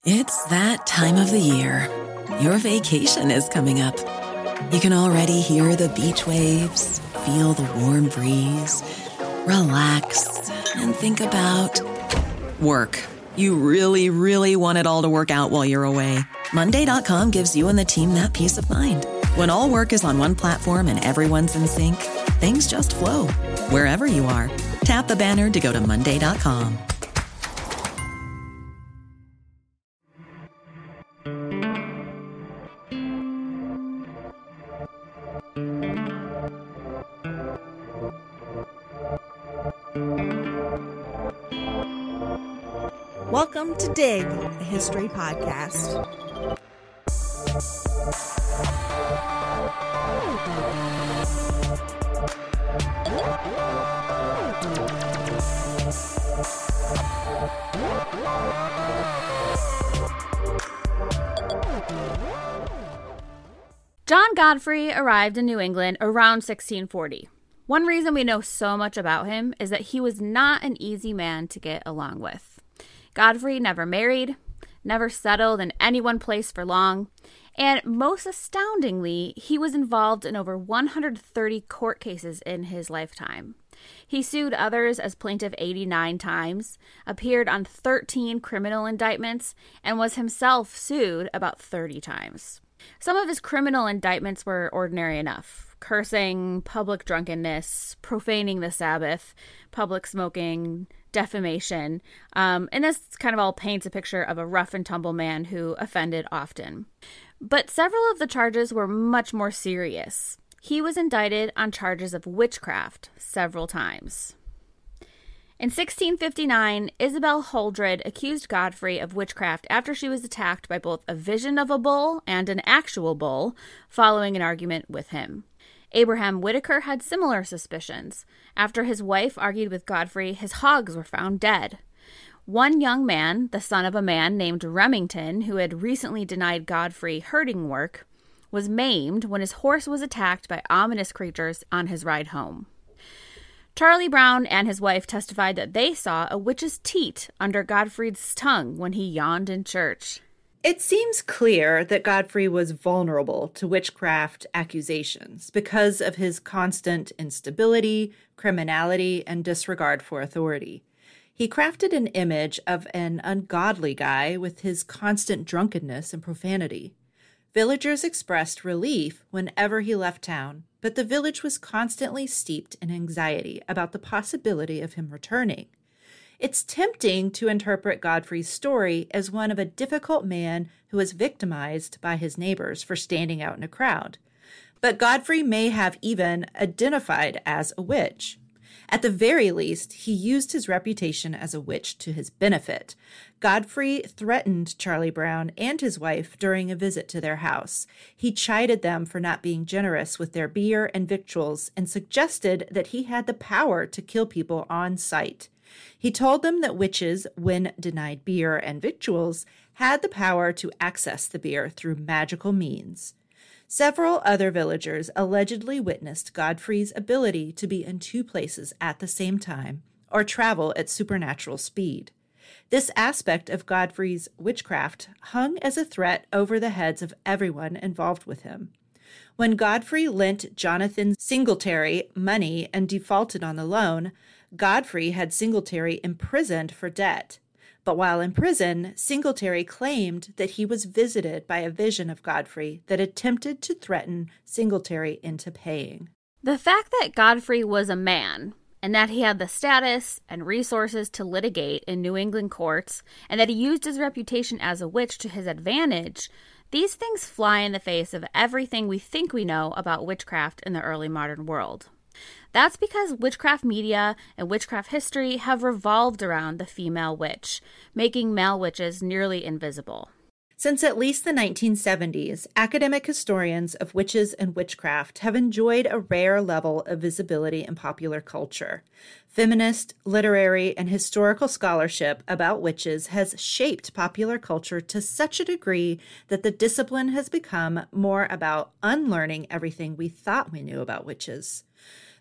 It's that time of the year. Your vacation is coming up. You can already hear the beach waves, feel the warm breeze, relax, and think about work. You really, really want it all to work out while you're away. Monday.com gives you and the team that peace of mind. When all work is on one platform and everyone's in sync, things just flow. Wherever you are, tap the banner to go to Monday.com. Welcome to Dig, a history podcast. John Godfrey arrived in New England around 1640. One reason we know so much about him is that he was not an easy man to get along with. Godfrey never married, never settled in any one place for long, and most astoundingly, he was involved in over 130 court cases in his lifetime. He sued others as plaintiff 89 times, appeared on 13 criminal indictments, and was himself sued about 30 times. Some of his criminal indictments were ordinary enough: cursing, public drunkenness, profaning the Sabbath, public smoking, defamation, and this kind of all paints a picture of a rough and tumble man who offended often. But several of the charges were much more serious. He was indicted on charges of witchcraft several times. In 1659, Isabel Holdred accused Godfrey of witchcraft after she was attacked by both a vision of a bull and an actual bull following an argument with him. Abraham Whitaker had similar suspicions. After his wife argued with Godfrey, his hogs were found dead. One young man, the son of a man named Remington, who had recently denied Godfrey herding work, was maimed when his horse was attacked by ominous creatures on his ride home. Charlie Brown and his wife testified that they saw a witch's teat under Godfrey's tongue when he yawned in church. It seems clear that Godfrey was vulnerable to witchcraft accusations because of his constant instability, criminality, and disregard for authority. He crafted an image of an ungodly guy with his constant drunkenness and profanity. Villagers expressed relief whenever he left town, but the village was constantly steeped in anxiety about the possibility of him returning. It's tempting to interpret Godfrey's story as one of a difficult man who was victimized by his neighbors for standing out in a crowd. But Godfrey may have even identified as a witch. At the very least, he used his reputation as a witch to his benefit. Godfrey threatened Charlie Brown and his wife during a visit to their house. He chided them for not being generous with their beer and victuals and suggested that he had the power to kill people on sight. He told them that witches, when denied beer and victuals, had the power to access the beer through magical means. Several other villagers allegedly witnessed Godfrey's ability to be in two places at the same time or travel at supernatural speed. This aspect of Godfrey's witchcraft hung as a threat over the heads of everyone involved with him. When Godfrey lent Jonathan Singletary money and defaulted on the loan, Godfrey had Singletary imprisoned for debt. But while in prison, Singletary claimed that he was visited by a vision of Godfrey that attempted to threaten Singletary into paying. The fact that Godfrey was a man, and that he had the status and resources to litigate in New England courts, and that he used his reputation as a witch to his advantage, these things fly in the face of everything we think we know about witchcraft in the early modern world. That's because witchcraft media and witchcraft history have revolved around the female witch, making male witches nearly invisible. Since at least the 1970s, academic historians of witches and witchcraft have enjoyed a rare level of visibility in popular culture. Feminist, literary, and historical scholarship about witches has shaped popular culture to such a degree that the discipline has become more about unlearning everything we thought we knew about witches.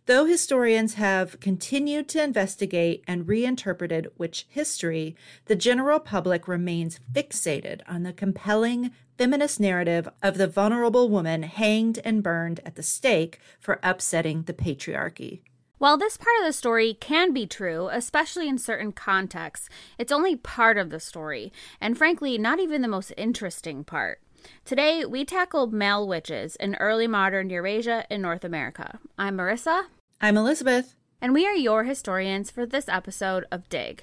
Though historians have continued to investigate and reinterpreted witch history, the general public remains fixated on the compelling feminist narrative of the vulnerable woman hanged and burned at the stake for upsetting the patriarchy. While this part of the story can be true, especially in certain contexts, it's only part of the story, and frankly, not even the most interesting part. Today, we tackle male witches in early modern Eurasia and North America. I'm Marissa. I'm Elizabeth. And we are your historians for this episode of Dig.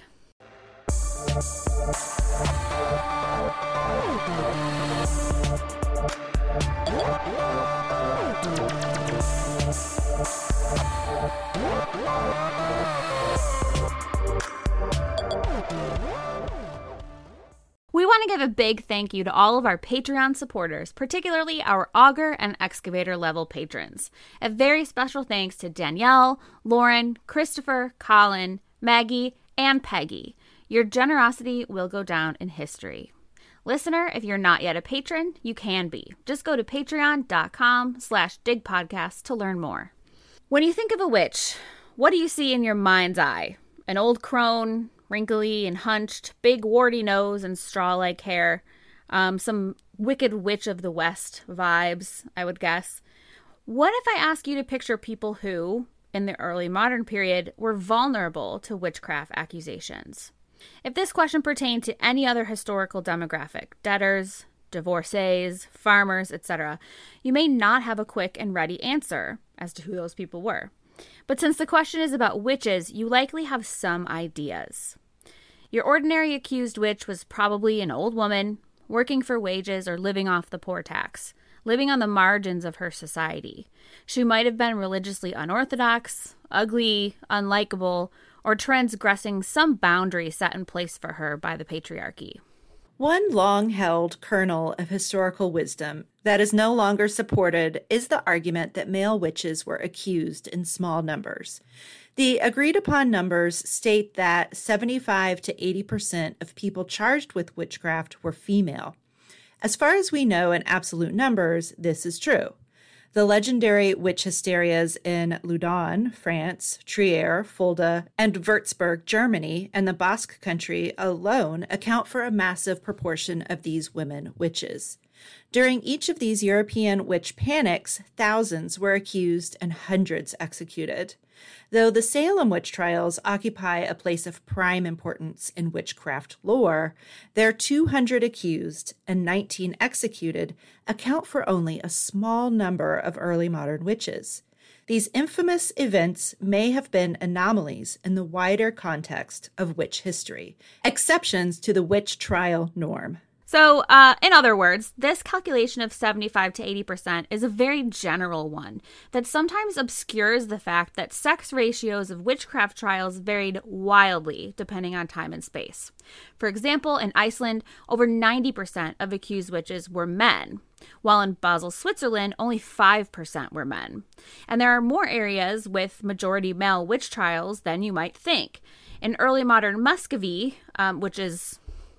We want to give a big thank you to all of our Patreon supporters, particularly our Augur and Excavator level patrons. A very special thanks to Danielle, Lauren, Christopher, Colin, Maggie, and Peggy. Your generosity will go down in history. Listener, if you're not yet a patron, you can be. Just go to patreon.com/digpodcast to learn more. When you think of a witch, what do you see in your mind's eye? An old crone, wrinkly and hunched, big warty nose and straw-like hair. Some Wicked Witch of the West vibes, I would guess. What if I ask you to picture people who, in the early modern period, were vulnerable to witchcraft accusations? If this question pertained to any other historical demographic, debtors, divorcees, farmers, etc., you may not have a quick and ready answer as to who those people were. But since the question is about witches, you likely have some ideas. Your ordinary accused witch was probably an old woman, working for wages or living off the poor tax, living on the margins of her society. She might have been religiously unorthodox, ugly, unlikable, or transgressing some boundary set in place for her by the patriarchy. One long-held kernel of historical wisdom that is no longer supported is the argument that male witches were accused in small numbers. The agreed-upon numbers state that 75 to 80% of people charged with witchcraft were female. As far as we know in absolute numbers, this is true. The legendary witch hysterias in Loudun, France, Trier, Fulda, and Würzburg, Germany, and the Basque Country alone account for a massive proportion of these women witches. During each of these European witch panics, thousands were accused and hundreds executed. Though the Salem witch trials occupy a place of prime importance in witchcraft lore, their 200 accused and 19 executed account for only a small number of early modern witches. These infamous events may have been anomalies in the wider context of witch history, exceptions to the witch trial norm. So, in other words, this calculation of 75 to 80% is a very general one that sometimes obscures the fact that sex ratios of witchcraft trials varied wildly depending on time and space. For example, in Iceland, over 90% of accused witches were men, while in Basel, Switzerland, only 5% were men. And there are more areas with majority male witch trials than you might think. In early modern Muscovy, which is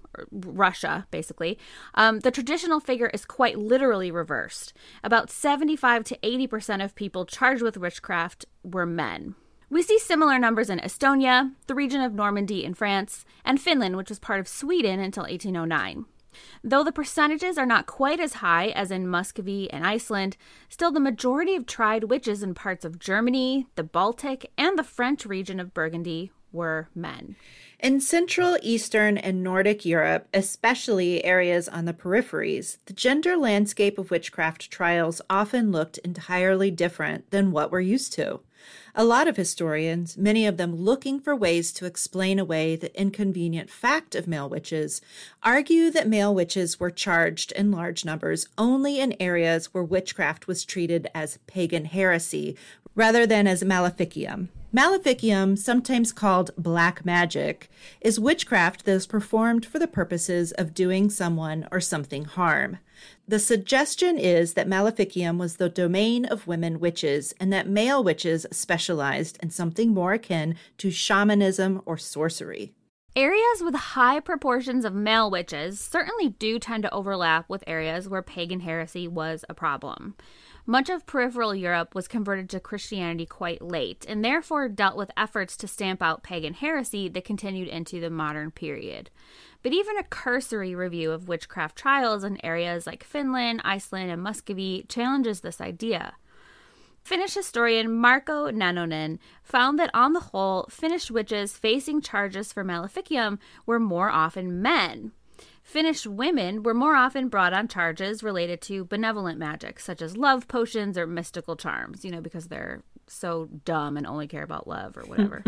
Russia, basically, the traditional figure is quite literally reversed. About 75 to 80% of people charged with witchcraft were men. We see similar numbers in Estonia, the region of Normandy in France, and Finland, which was part of Sweden until 1809. Though the percentages are not quite as high as in Muscovy and Iceland, still the majority of tried witches in parts of Germany, the Baltic, and the French region of Burgundy were men. In Central, Eastern, and Nordic Europe, especially areas on the peripheries, the gender landscape of witchcraft trials often looked entirely different than what we're used to. A lot of historians, many of them looking for ways to explain away the inconvenient fact of male witches, argue that male witches were charged in large numbers only in areas where witchcraft was treated as pagan heresy rather than as maleficium. Maleficium, sometimes called black magic, is witchcraft that is performed for the purposes of doing someone or something harm. The suggestion is that maleficium was the domain of women witches and that male witches specialized in something more akin to shamanism or sorcery. Areas with high proportions of male witches certainly do tend to overlap with areas where pagan heresy was a problem. Much of peripheral Europe was converted to Christianity quite late, and therefore dealt with efforts to stamp out pagan heresy that continued into the modern period. But even a cursory review of witchcraft trials in areas like Finland, Iceland, and Muscovy challenges this idea. Finnish historian Marko Nanonen found that on the whole, Finnish witches facing charges for maleficium were more often men. Finnish women were more often brought on charges related to benevolent magic, such as love potions or mystical charms, because they're so dumb and only care about love or whatever.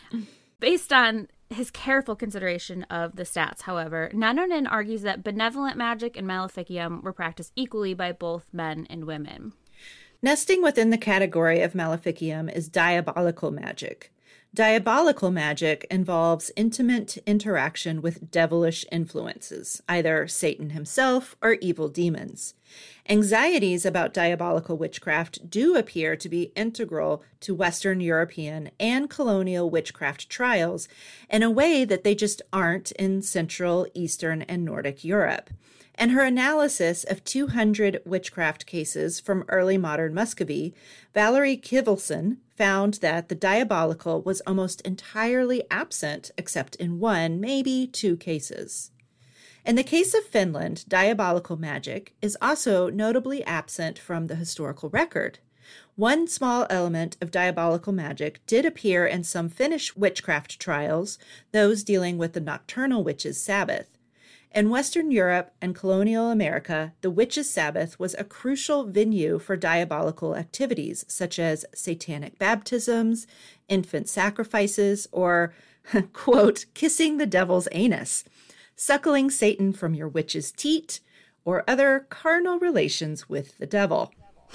Based on his careful consideration of the stats, however, Nanonen argues that benevolent magic and maleficium were practiced equally by both men and women. Nesting within the category of maleficium is diabolical magic. Diabolical magic involves intimate interaction with devilish influences, either Satan himself or evil demons. Anxieties about diabolical witchcraft do appear to be integral to Western European and colonial witchcraft trials in a way that they just aren't in Central, Eastern, and Nordic Europe. And her analysis of 200 witchcraft cases from early modern Muscovy, Valerie Kivelson, found that the diabolical was almost entirely absent except in one, maybe two cases. In the case of Finland, diabolical magic is also notably absent from the historical record. One small element of diabolical magic did appear in some Finnish witchcraft trials, those dealing with the nocturnal witches' Sabbath. In Western Europe and colonial America, the witches' Sabbath was a crucial venue for diabolical activities such as satanic baptisms, infant sacrifices, or, quote, kissing the devil's anus, suckling Satan from your witch's teat, or other carnal relations with the devil.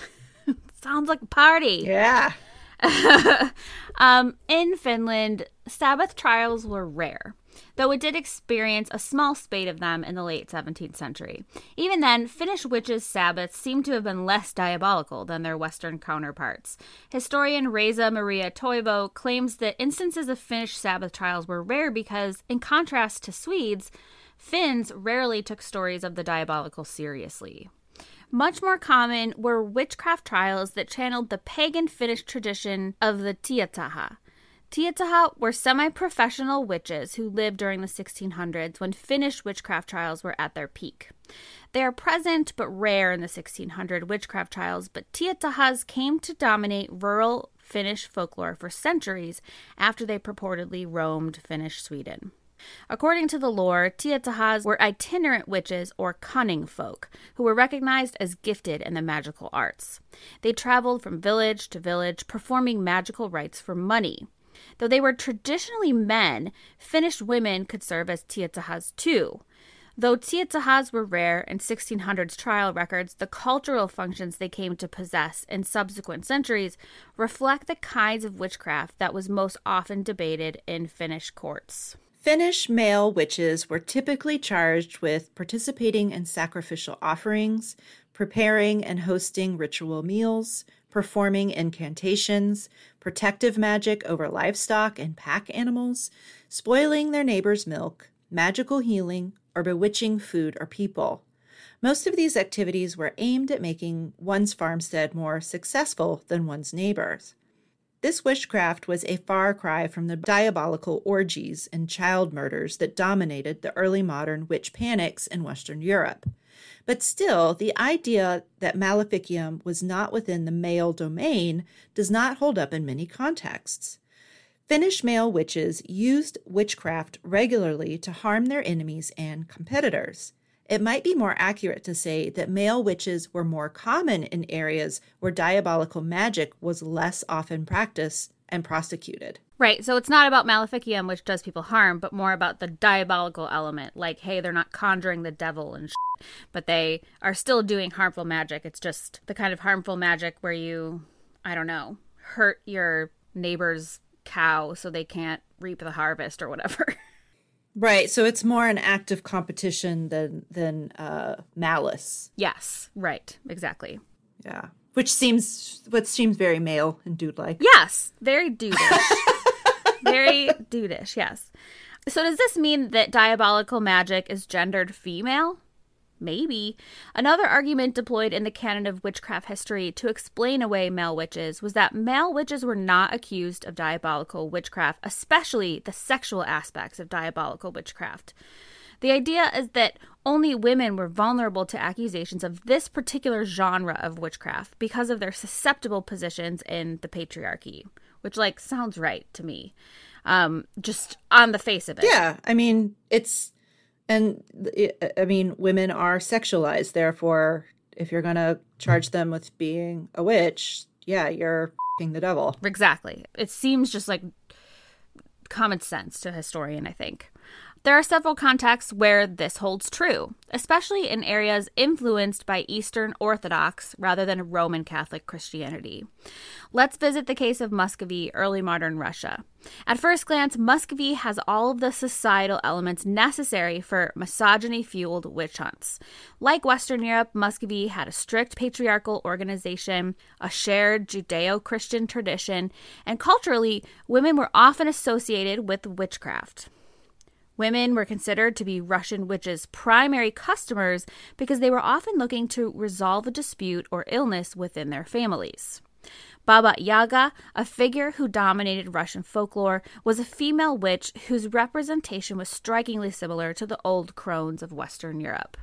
Sounds like a party. Yeah. In Finland, Sabbath trials were rare, though it did experience a small spate of them in the late 17th century. Even then, Finnish witches' Sabbaths seem to have been less diabolical than their Western counterparts. Historian Reza Maria Toivo claims that instances of Finnish Sabbath trials were rare because, in contrast to Swedes, Finns rarely took stories of the diabolical seriously. Much more common were witchcraft trials that channeled the pagan Finnish tradition of the Tietaha. Tietaha were semi-professional witches who lived during the 1600s when Finnish witchcraft trials were at their peak. They are present but rare in the 1600 witchcraft trials, but Tietahas came to dominate rural Finnish folklore for centuries after they purportedly roamed Finnish Sweden. According to the lore, Tietahas were itinerant witches or cunning folk who were recognized as gifted in the magical arts. They traveled from village to village performing magical rites for money. Though they were traditionally men, Finnish women could serve as Tietahas too. Though Tietahas were rare in 1600s trial records, the cultural functions they came to possess in subsequent centuries reflect the kinds of witchcraft that was most often debated in Finnish courts. Finnish male witches were typically charged with participating in sacrificial offerings, preparing and hosting ritual meals, performing incantations, protective magic over livestock and pack animals, spoiling their neighbor's milk, magical healing, or bewitching food or people. Most of these activities were aimed at making one's farmstead more successful than one's neighbor's. This witchcraft was a far cry from the diabolical orgies and child murders that dominated the early modern witch panics in Western Europe. But still, the idea that maleficium was not within the male domain does not hold up in many contexts. Finnish male witches used witchcraft regularly to harm their enemies and competitors. It might be more accurate to say that male witches were more common in areas where diabolical magic was less often practiced and prosecuted. Right, so it's not about maleficium, which does people harm, but more about the diabolical element. Like, hey, they're not conjuring the devil and shit, but they are still doing harmful magic. It's just the kind of harmful magic where you, I don't know, hurt your neighbor's cow so they can't reap the harvest or whatever. Right, so it's more an act of competition than malice. Yes, right, exactly. Yeah, which seems very male and dude-like. Yes, very dudish. Very dudish, yes. So does this mean that diabolical magic is gendered female? Maybe. Another argument deployed in the canon of witchcraft history to explain away male witches was that male witches were not accused of diabolical witchcraft, especially the sexual aspects of diabolical witchcraft. The idea is that only women were vulnerable to accusations of this particular genre of witchcraft because of their susceptible positions in the patriarchy, which, sounds right to me, just on the face of it. Yeah, women are sexualized. Therefore, if you're going to charge them with being a witch, yeah, you're f***ing the devil. Exactly. It seems just like common sense to a historian, I think. There are several contexts where this holds true, especially in areas influenced by Eastern Orthodox rather than Roman Catholic Christianity. Let's visit the case of Muscovy, early modern Russia. At first glance, Muscovy has all of the societal elements necessary for misogyny-fueled witch hunts. Like Western Europe, Muscovy had a strict patriarchal organization, a shared Judeo-Christian tradition, and culturally, women were often associated with witchcraft. Women were considered to be Russian witches' primary customers because they were often looking to resolve a dispute or illness within their families. Baba Yaga, a figure who dominated Russian folklore, was a female witch whose representation was strikingly similar to the old crones of Western Europe.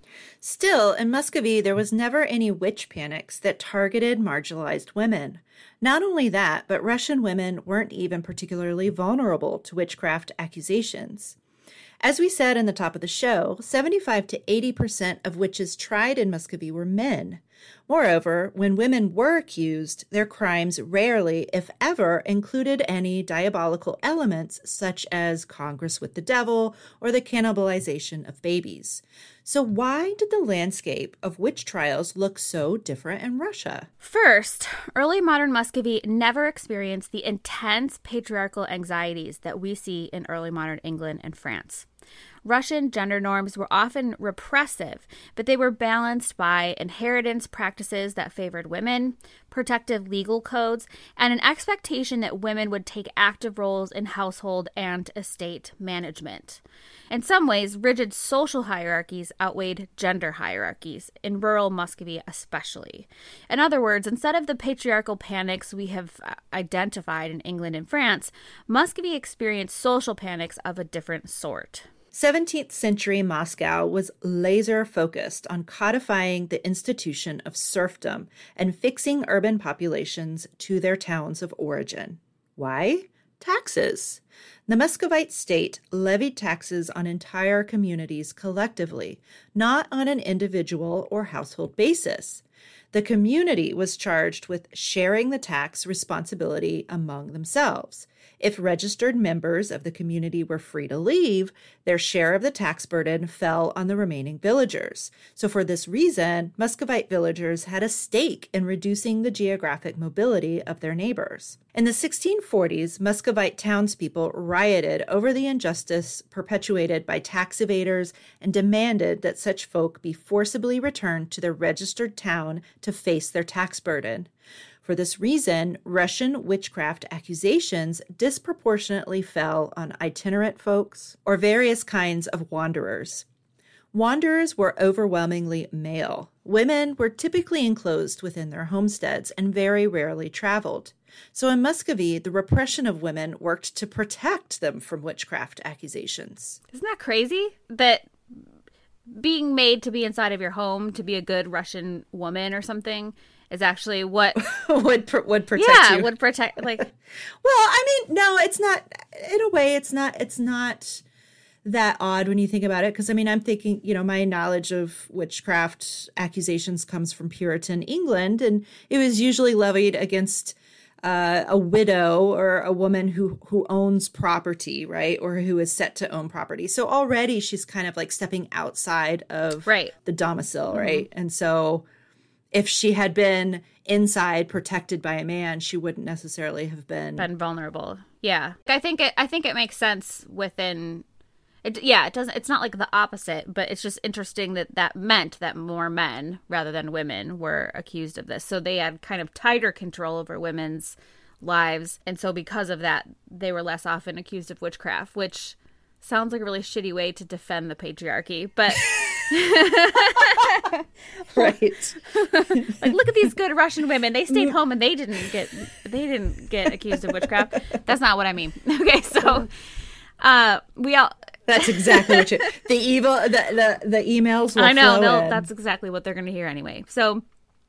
Still, in Muscovy, there was never any witch panics that targeted marginalized women. Not only that, but Russian women weren't even particularly vulnerable to witchcraft accusations. As we said in the top of the show, 75 to 80% of witches tried in Muscovy were men. Moreover, when women were accused, their crimes rarely, if ever, included any diabolical elements such as congress with the devil or the cannibalization of babies. So why did the landscape of witch trials look so different in Russia? First, early modern Muscovy never experienced the intense patriarchal anxieties that we see in early modern England and France. Russian gender norms were often repressive, but they were balanced by inheritance practices that favored women, protective legal codes, and an expectation that women would take active roles in household and estate management. In some ways, rigid social hierarchies outweighed gender hierarchies, in rural Muscovy especially. In other words, instead of the patriarchal panics we have identified in England and France, Muscovy experienced social panics of a different sort. 17th century Moscow was laser-focused on codifying the institution of serfdom and fixing urban populations to their towns of origin. Why? Taxes. The Muscovite state levied taxes on entire communities collectively, not on an individual or household basis. The community was charged with sharing the tax responsibility among themselves. If registered members of the community were free to leave, their share of the tax burden fell on the remaining villagers. So for this reason, Muscovite villagers had a stake in reducing the geographic mobility of their neighbors. In the 1640s, Muscovite townspeople rioted over the injustice perpetuated by tax evaders and demanded that such folk be forcibly returned to their registered town to face their tax burden. For this reason, Russian witchcraft accusations disproportionately fell on itinerant folks or various kinds of wanderers. Wanderers were overwhelmingly male. Women were typically enclosed within their homesteads and very rarely traveled. So in Muscovy, the repression of women worked to protect them from witchcraft accusations. Isn't that crazy? That being made to be inside of your home to be a good Russian woman or something is actually what would protect you. Yeah, would protect, Well, I mean, no, it's not. In a way, it's not that odd when you think about it. Because, I mean, I'm thinking, my knowledge of witchcraft accusations comes from Puritan England, and it was usually levied against a widow or a woman who owns property, right? Or who is set to own property. So already she's kind of like stepping outside of the domicile, right? And so if she had been inside protected by a man, she wouldn't necessarily have been vulnerable. Yeah. I think it makes sense within it. Yeah, it doesn't, it's not like the opposite, but it's just interesting that meant that more men rather than women were accused of this. So they had kind of tighter control over women's lives. And so because of that, they were less often accused of witchcraft, which Sounds like a really shitty way to defend the patriarchy, but Right. like, look at these good Russian women. They stayed home and they didn't get accused of witchcraft. That's not what I mean. Okay, so we all. That's exactly what the emails will I know flow in. that's exactly what they're going to hear anyway. So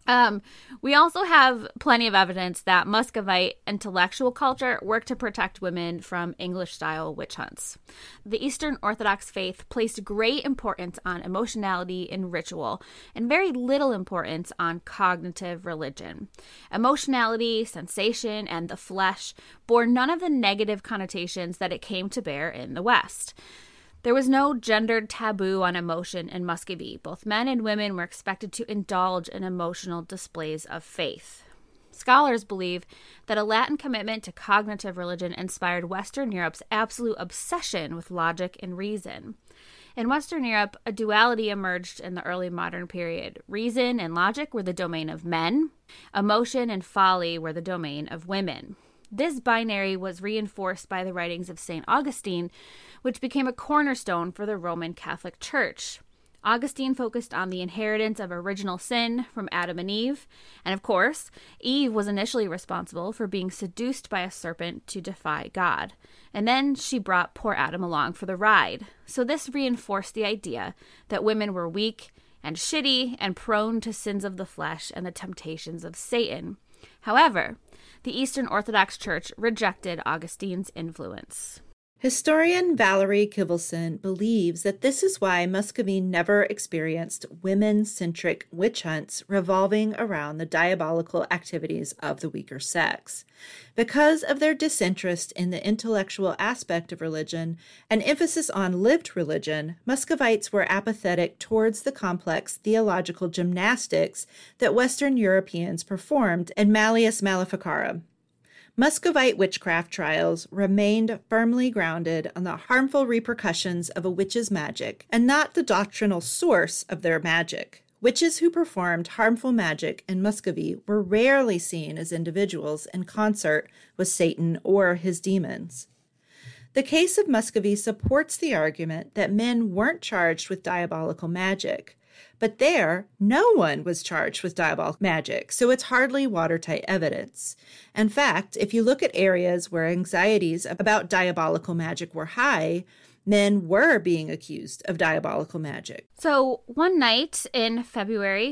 we also have plenty of evidence that Muscovite intellectual culture worked to protect women from English-style witch hunts. The Eastern Orthodox faith placed great importance on emotionality and ritual, and very little importance on cognitive religion. Emotionality, sensation, and the flesh bore none of the negative connotations that it came to bear in the West. There was no gendered taboo on emotion in Muscovy. Both men and women were expected to indulge in emotional displays of faith. Scholars believe that a Latin commitment to cognitive religion inspired Western Europe's absolute obsession with logic and reason. In Western Europe, a duality emerged in the early modern period. Reason and logic were the domain of men. Emotion and folly were the domain of women. This binary was reinforced by the writings of St. Augustine, which became a cornerstone for the Roman Catholic Church. Augustine focused on the inheritance of original sin from Adam and Eve, and of course, Eve was initially responsible for being seduced by a serpent to defy God, and then she brought poor Adam along for the ride. So this reinforced the idea that women were weak and shitty and prone to sins of the flesh and the temptations of Satan. However, the Eastern Orthodox Church rejected Augustine's influence. Historian Valerie Kivelson believes that this is why Muscovy never experienced women-centric witch hunts revolving around the diabolical activities of the weaker sex. Because of their disinterest in the intellectual aspect of religion and emphasis on lived religion, Muscovites were apathetic towards the complex theological gymnastics that Western Europeans performed in Malleus Maleficarum. Muscovite witchcraft trials remained firmly grounded on the harmful repercussions of a witch's magic and not the doctrinal source of their magic. Witches who performed harmful magic in Muscovy were rarely seen as individuals in concert with Satan or his demons. The case of Muscovy supports the argument that men weren't charged with diabolical magic. But there, no one was charged with diabolical magic, so it's hardly watertight evidence. In fact, if you look at areas where anxieties about diabolical magic were high, men were being accused of diabolical magic. So one night in February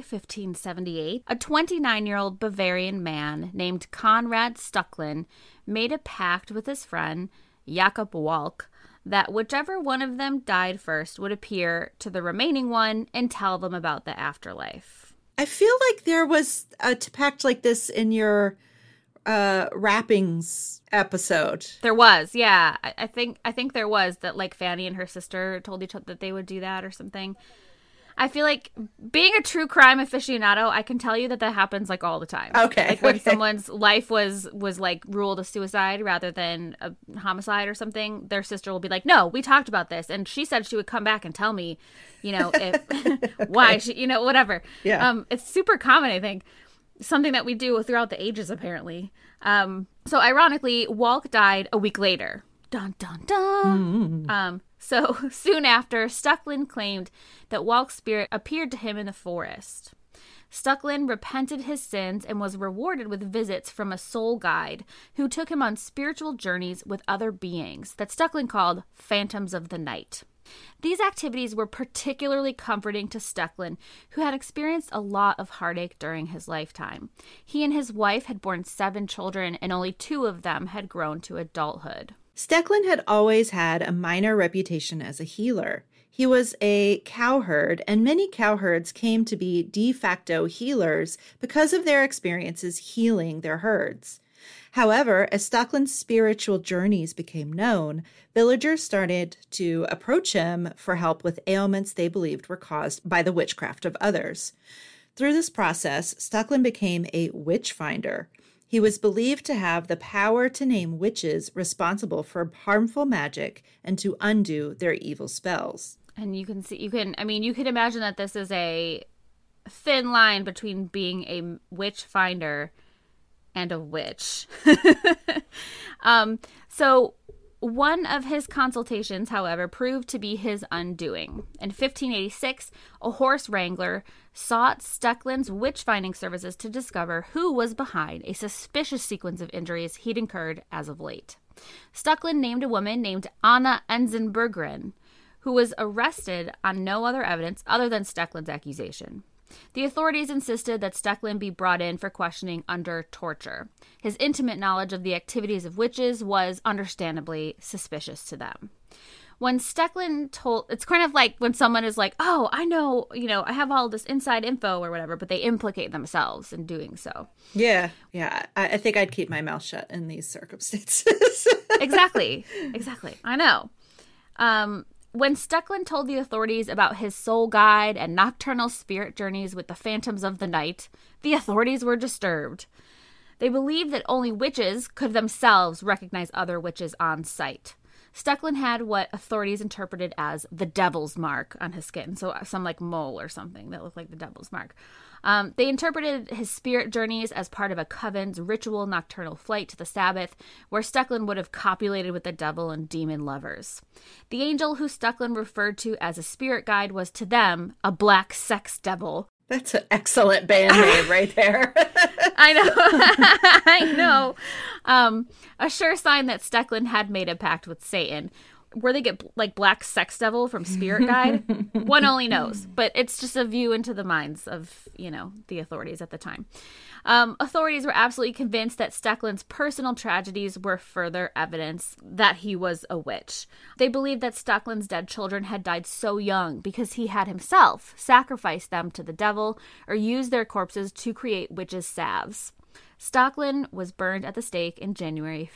1578, a 29-year-old Bavarian man named Konrad Stucklin made a pact with his friend Jakob Walk that whichever one of them died first would appear to the remaining one and tell them about the afterlife. I feel like there was a pact like this in your wrappings episode. There was, yeah. I think there was, that like Fanny and her sister told each other that they would do that or something. I feel like, being a true crime aficionado, I can tell you that happens like all the time. Okay. Like when someone's life was like ruled a suicide rather than a homicide or something, their sister will be like, "No, we talked about this, and she said she would come back and tell me, if why she, whatever." Yeah. It's super common, I think. Something that we do throughout the ages, apparently. So ironically, Walk died a week later. Dun dun dun. Mm-hmm. So soon after, Stucklin claimed that Walk's spirit appeared to him in the forest. Stucklin repented his sins and was rewarded with visits from a soul guide who took him on spiritual journeys with other beings that Stucklin called Phantoms of the Night. These activities were particularly comforting to Stucklin, who had experienced a lot of heartache during his lifetime. He and his wife had borne 7 children, and only 2 of them had grown to adulthood. Stucklin had always had a minor reputation as a healer. He was a cowherd, and many cowherds came to be de facto healers because of their experiences healing their herds. However, as Stucklin's spiritual journeys became known, villagers started to approach him for help with ailments they believed were caused by the witchcraft of others. Through this process, Stucklin became a witch finder. He was believed to have the power to name witches responsible for harmful magic and to undo their evil spells. And you can imagine that this is a thin line between being a witch finder and a witch. So One of his consultations, however, proved to be his undoing. In 1586, a horse wrangler sought Stecklin's witch-finding services to discover who was behind a suspicious sequence of injuries he'd incurred as of late. Stecklin named a woman named Anna Enzenbergren, who was arrested on no other evidence other than Stecklin's accusation. The authorities insisted that Stecklin be brought in for questioning under torture. His intimate knowledge of the activities of witches was understandably suspicious to them. When Stecklin told, it's kind of like when someone is like, oh, I know, I have all this inside info or whatever, but they implicate themselves in doing so. Yeah. I think I'd keep my mouth shut in these circumstances. Exactly. I know. When Stecklin told the authorities about his soul guide and nocturnal spirit journeys with the phantoms of the night, the authorities were disturbed. They believed that only witches could themselves recognize other witches on sight. Stecklin had what authorities interpreted as the devil's mark on his skin, so some like mole or something that looked like the devil's mark. They interpreted his spirit journeys as part of a coven's ritual nocturnal flight to the Sabbath, where Stecklin would have copulated with the devil and demon lovers. The angel who Stecklin referred to as a spirit guide was to them a black sex devil. That's an excellent band name right there. I know. A sure sign that Stecklin had made a pact with Satan. Where they get like black sex devil from Spirit Guide, one only knows. But it's just a view into the minds of, the authorities at the time. Authorities were absolutely convinced that Stecklin's personal tragedies were further evidence that he was a witch. They believed that Stecklin's dead children had died so young because he had himself sacrificed them to the devil or used their corpses to create witches' salves. Stecklin was burned at the stake in January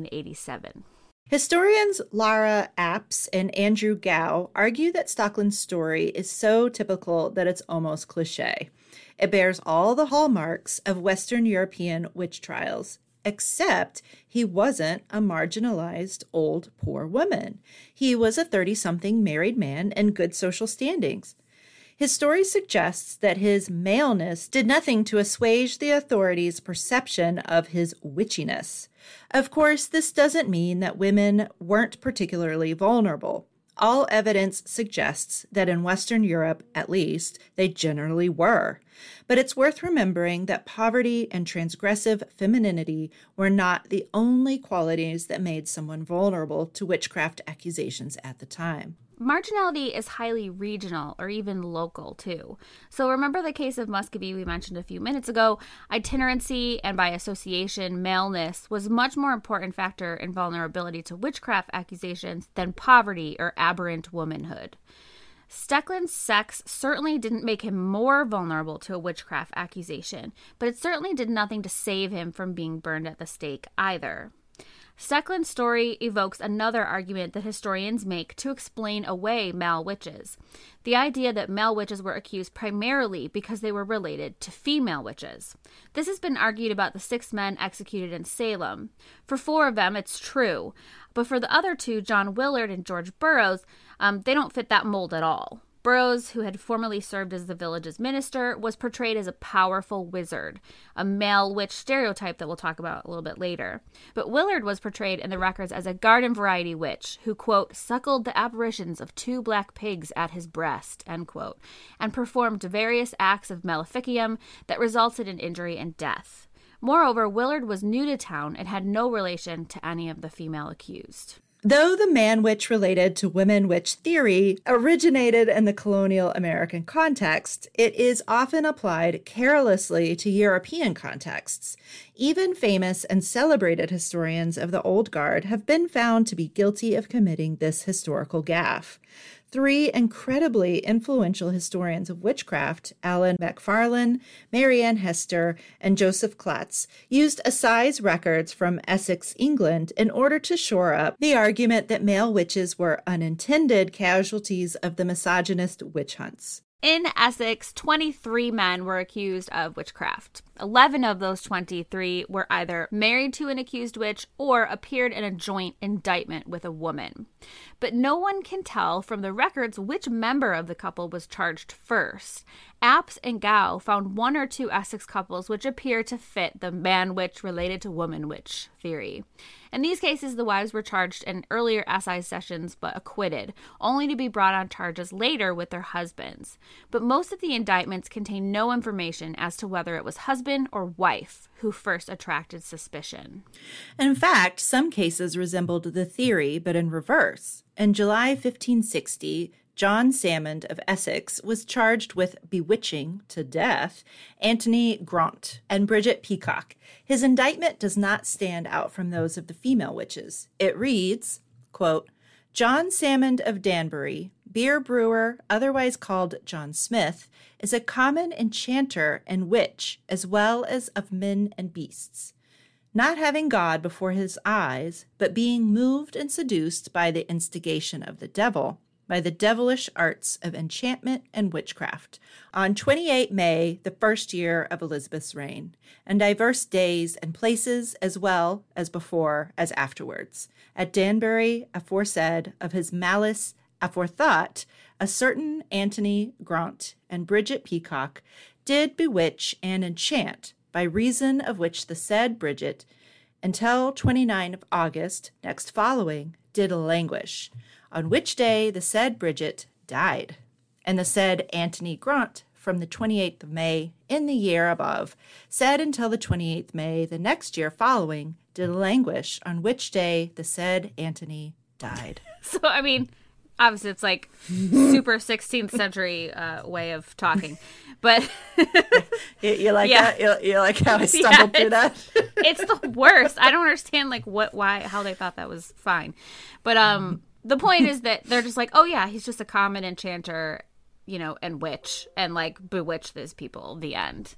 1587. Historians Lara Apps and Andrew Gow argue that Stecklin's story is so typical that it's almost cliché. It bears all the hallmarks of Western European witch trials, except he wasn't a marginalized old poor woman. He was a 30-something married man in good social standings. His story suggests that his maleness did nothing to assuage the authorities' perception of his witchiness. Of course, this doesn't mean that women weren't particularly vulnerable. All evidence suggests that in Western Europe, at least, they generally were. But it's worth remembering that poverty and transgressive femininity were not the only qualities that made someone vulnerable to witchcraft accusations at the time. Marginality is highly regional or even local, too. So remember the case of Muscovy we mentioned a few minutes ago. Itinerancy and by association, maleness was a much more important factor in vulnerability to witchcraft accusations than poverty or aberrant womanhood. Stecklin's sex certainly didn't make him more vulnerable to a witchcraft accusation, but it certainly did nothing to save him from being burned at the stake either. Stecklin's story evokes another argument that historians make to explain away male witches. The idea that male witches were accused primarily because they were related to female witches. This has been argued about the 6 men executed in Salem. For 4 of them, it's true. But for the other 2, John Willard and George Burroughs, they don't fit that mold at all. Burroughs, who had formerly served as the village's minister, was portrayed as a powerful wizard, a male witch stereotype that we'll talk about a little bit later. But Willard was portrayed in the records as a garden-variety witch who, quote, suckled the apparitions of 2 black pigs at his breast, end quote, and performed various acts of maleficium that resulted in injury and death. Moreover, Willard was new to town and had no relation to any of the female accused. Though the man-witch related to women-witch theory originated in the colonial American context, it is often applied carelessly to European contexts. Even famous and celebrated historians of the Old Guard have been found to be guilty of committing this historical gaffe. 3 incredibly influential historians of witchcraft, Alan MacFarlane, Marianne Hester, and Joseph Klotz, used assize records from Essex, England, in order to shore up the argument that male witches were unintended casualties of the misogynist witch hunts. In Essex, 23 men were accused of witchcraft. 11 of those 23 were either married to an accused witch or appeared in a joint indictment with a woman. But no one can tell from the records which member of the couple was charged first. Apps and Gow found one or two Essex couples which appear to fit the man-witch related to woman-witch theory. In these cases, the wives were charged in earlier assize sessions but acquitted, only to be brought on charges later with their husbands. But most of the indictments contain no information as to whether it was husband or wife who first attracted suspicion. In fact, some cases resembled the theory, but in reverse. In July 1560, John Salmond of Essex was charged with bewitching to death Anthony Grant and Bridget Peacock. His indictment does not stand out from those of the female witches. It reads, quote, John Salmond of Danbury, beer brewer, otherwise called John Smith, is a common enchanter and witch, as well as of men and beasts. Not having God before his eyes, but being moved and seduced by the instigation of the devil, by the devilish arts of enchantment and witchcraft, on 28 May, the first year of Elizabeth's reign, and divers days and places as well as before as afterwards, at Danbury aforesaid of his malice aforethought, a certain Anthony Grant and Bridget Peacock did bewitch and enchant, by reason of which the said Bridget, until 29 of August next following, did languish, on which day the said Bridget died, and the said Anthony Grant from the 28th of May in the year above, said until the 28th May the next year following, did languish, on which day the said Anthony died. So, I mean, obviously it's like super 16th century way of talking, but you like that? You like how I stumbled through that? It's the worst. I don't understand like how they thought that was fine, but the point is that they're just like, oh yeah, he's just a common enchanter, and witch, and like bewitch these people. The end.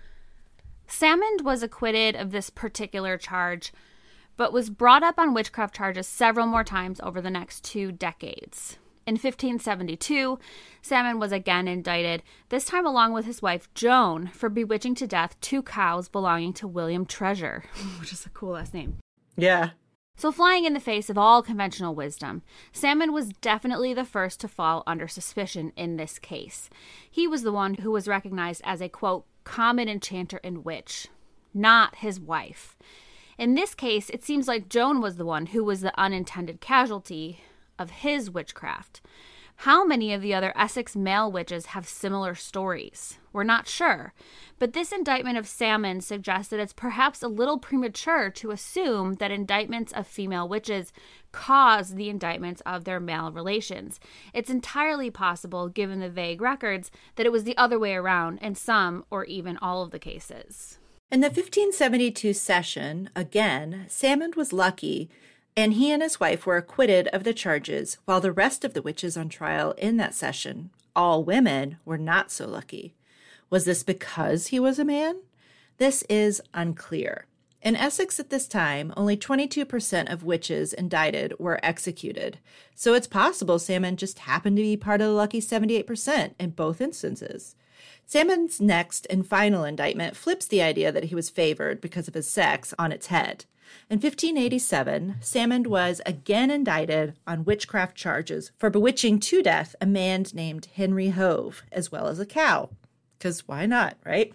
Salmond was acquitted of this particular charge, but was brought up on witchcraft charges several more times over the next 2 decades. In 1572, Salmond was again indicted, this time along with his wife Joan, for bewitching to death 2 cows belonging to William Treasure, which is a cool last name. Yeah. So flying in the face of all conventional wisdom, Salmond was definitely the first to fall under suspicion in this case. He was the one who was recognized as a, quote, common enchanter and witch, not his wife. In this case, it seems like Joan was the one who was the unintended casualty of his witchcraft. How many of the other Essex male witches have similar stories? We're not sure, but this indictment of Salmond suggests that it's perhaps a little premature to assume that indictments of female witches caused the indictments of their male relations. It's entirely possible, given the vague records, that it was the other way around in some or even all of the cases. In the 1572 session, again, Salmond was lucky, and he and his wife were acquitted of the charges, while the rest of the witches on trial in that session, all women, were not so lucky. Was this because he was a man? This is unclear. In Essex at this time, only 22% of witches indicted were executed, so it's possible Salmond just happened to be part of the lucky 78% in both instances. Salmond's next and final indictment flips the idea that he was favored because of his sex on its head. In 1587, Salmond was again indicted on witchcraft charges for bewitching to death a man named Henry Hove, as well as a cow. Because why not, right?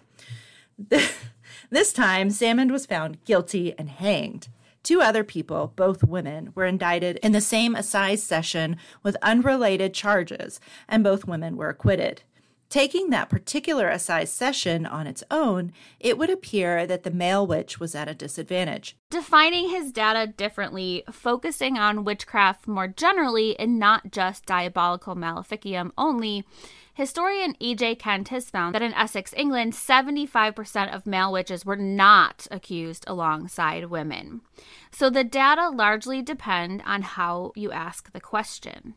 This time, Salmond was found guilty and hanged. 2 other people, both women, were indicted in the same assize session with unrelated charges, and both women were acquitted. Taking that particular assize session on its own, it would appear that the male witch was at a disadvantage. Defining his data differently, focusing on witchcraft more generally and not just diabolical maleficium only, historian E.J. Kent has found that in Essex, England, 75% of male witches were not accused alongside women. So the data largely depend on how you ask the question.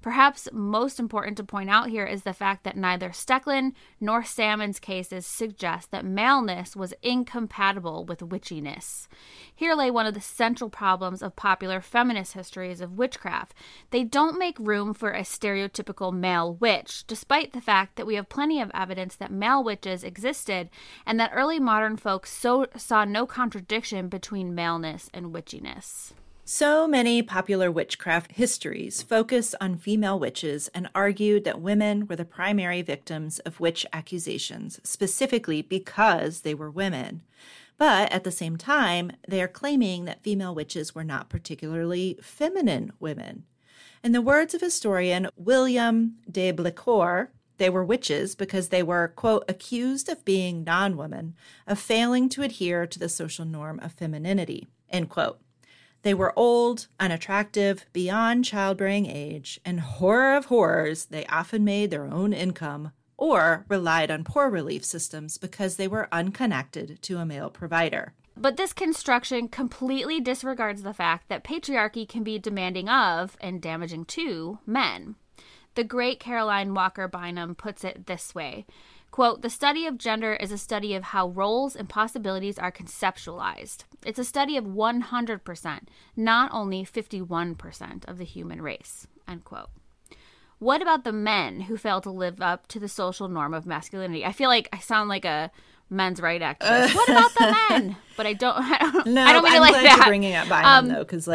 Perhaps most important to point out here is the fact that neither Stecklin nor Salmon's cases suggest that maleness was incompatible with witchiness. Here lay one of the central problems of popular feminist histories of witchcraft. They don't make room for a stereotypical male witch, despite the fact that we have plenty of evidence that male witches existed and that early modern folks saw no contradiction between maleness and witchiness. So many popular witchcraft histories focus on female witches and argued that women were the primary victims of witch accusations, specifically because they were women. But at the same time, they are claiming that female witches were not particularly feminine women. In the words of historian William de Blécourt, they were witches because they were, quote, accused of being non-women, of failing to adhere to the social norm of femininity, end quote. They were old, unattractive, beyond childbearing age, and horror of horrors, they often made their own income or relied on poor relief systems because they were unconnected to a male provider. But this construction completely disregards the fact that patriarchy can be demanding of, and damaging to, men. The great Caroline Walker Bynum puts it this way, quote, "The study of gender is a study of how roles and possibilities are conceptualized. It's a study of 100%, not only 51% of the human race," end quote. What about the men who fail to live up to the social norm of masculinity? I feel like I sound like a men's right activist. What about the men? But I don't mean it like that. You're bringing up Bynum, though, because,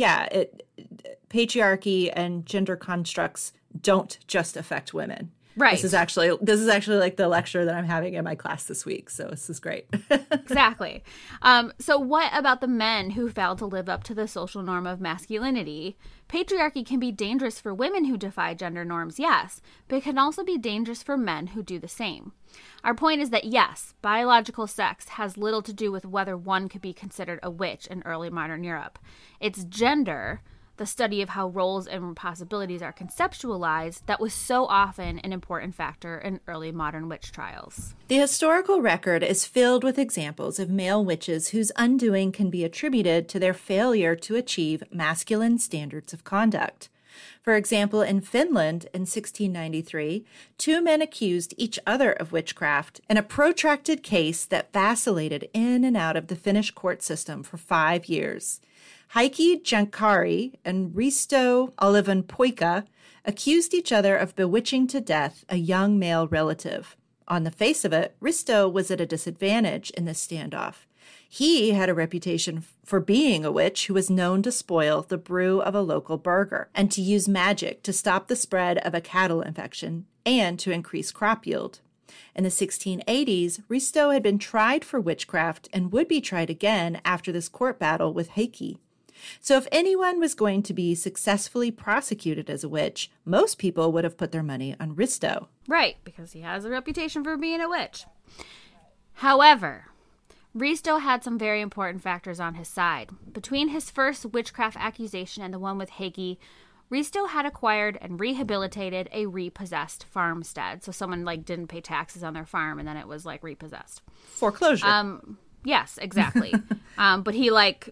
patriarchy and gender constructs don't just affect women. Right. This is actually like the lecture that I'm having in my class this week. So this is great. Exactly. So what about the men who fail to live up to the social norm of masculinity? Patriarchy can be dangerous for women who defy gender norms, yes, but it can also be dangerous for men who do the same. Our point is that, yes, biological sex has little to do with whether one could be considered a witch in early modern Europe. It's gender, the study of how roles and possibilities are conceptualized, that was so often an important factor in early modern witch trials. The historical record is filled with examples of male witches whose undoing can be attributed to their failure to achieve masculine standards of conduct. For example, in Finland in 1693, two men accused each other of witchcraft in a protracted case that vacillated in and out of the Finnish court system for 5 years. Heikki Jankari and Risto Olivenpoika accused each other of bewitching to death a young male relative. On the face of it, Risto was at a disadvantage in this standoff. He had a reputation for being a witch who was known to spoil the brew of a local burger and to use magic to stop the spread of a cattle infection and to increase crop yield. In the 1680s, Risto had been tried for witchcraft and would be tried again after this court battle with Heikki. So if anyone was going to be successfully prosecuted as a witch, most people would have put their money on Risto. Right, because he has a reputation for being a witch. However, Risto had some very important factors on his side. Between his first witchcraft accusation and the one with Heikki, Risto had acquired and rehabilitated a repossessed farmstead. So someone didn't pay taxes on their farm and then it was repossessed. Foreclosure. Yes, exactly. But he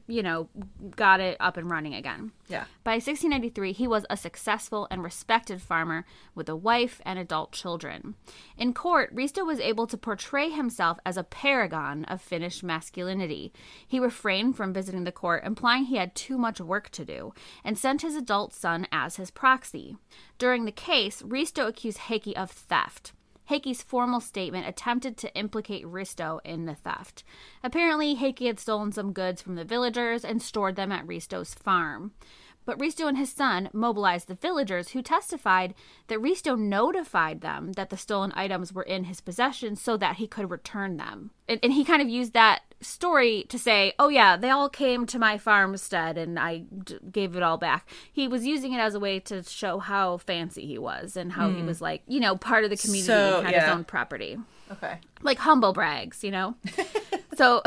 got it up and running again. Yeah. By 1693, he was a successful and respected farmer with a wife and adult children. In court, Risto was able to portray himself as a paragon of Finnish masculinity. He refrained from visiting the court, implying he had too much work to do, and sent his adult son as his proxy. During the case, Risto accused Heikki of theft. Heikki's formal statement attempted to implicate Risto in the theft. Apparently, Heikki had stolen some goods from the villagers and stored them at Risto's farm. But Risto and his son mobilized the villagers, who testified that Risto notified them that the stolen items were in his possession so that he could return them. And he kind of used that story to say, oh yeah, they all came to my farmstead and I gave it all back. He was using it as a way to show how fancy he was and how he was part of the community and had his own property. Okay. Like humble brags, So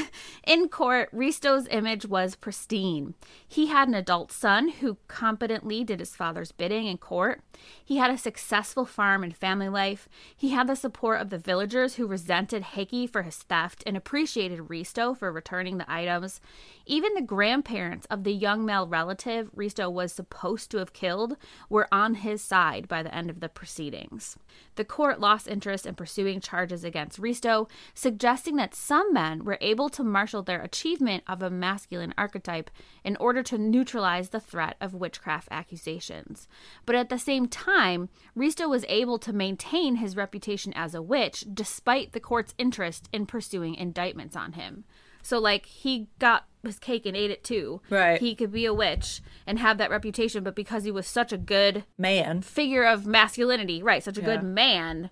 in court, Risto's image was pristine. He had an adult son who competently did his father's bidding in court. He had a successful farm and family life. He had the support of the villagers who resented Heike for his theft and appreciated Risto for returning the items. Even the grandparents of the young male relative Risto was supposed to have killed were on his side by the end of the proceedings. The court lost interest in pursuing charges against Risto, suggesting that some men were able to marshal their achievement of a masculine archetype in order to neutralize the threat of witchcraft accusations. But at the same time, Risto was able to maintain his reputation as a witch despite the court's interest in pursuing indictments on him. So, like, he got his cake and ate it too. Right. He could be a witch and have that reputation, but because he was such a good man, figure of masculinity, right, such a good man,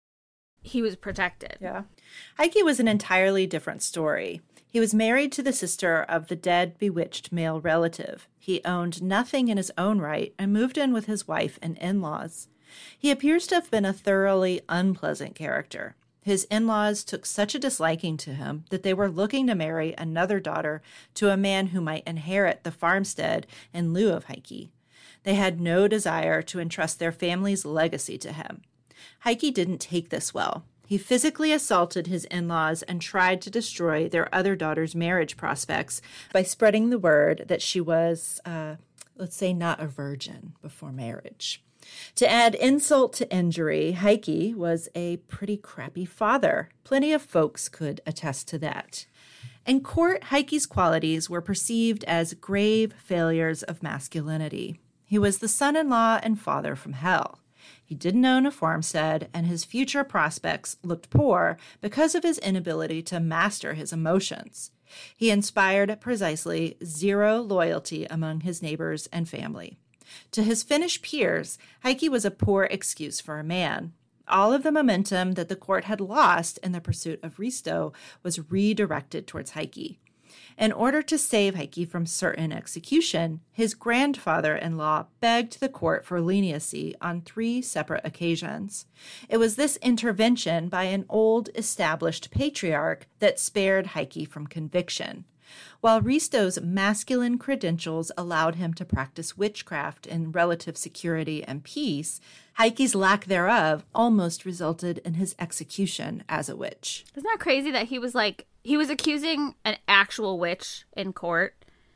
he was protected. Yeah. Heike was an entirely different story. He was married to the sister of the dead, bewitched male relative. He owned nothing in his own right and moved in with his wife and in-laws. He appears to have been a thoroughly unpleasant character. His in-laws took such a disliking to him that they were looking to marry another daughter to a man who might inherit the farmstead in lieu of Heike. They had no desire to entrust their family's legacy to him. Heike didn't take this well. He physically assaulted his in-laws and tried to destroy their other daughter's marriage prospects by spreading the word that she was, let's say, not a virgin before marriage. To add insult to injury, Heike was a pretty crappy father. Plenty of folks could attest to that. In court, Heike's qualities were perceived as grave failures of masculinity. He was the son-in-law and father from hell. He didn't own a farmstead, and his future prospects looked poor because of his inability to master his emotions. He inspired precisely zero loyalty among his neighbors and family. To his Finnish peers, Heike was a poor excuse for a man. All of the momentum that the court had lost in the pursuit of Risto was redirected towards Heike. In order to save Heike from certain execution, his grandfather-in-law begged the court for leniency on 3 separate occasions. It was this intervention by an old, established patriarch that spared Heike from conviction. While Risto's masculine credentials allowed him to practice witchcraft in relative security and peace, Heike's lack thereof almost resulted in his execution as a witch. Isn't that crazy that he was accusing an actual witch in court,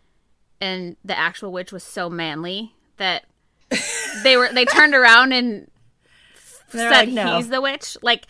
and the actual witch was so manly that they turned around and said like, no. He's the witch? Like,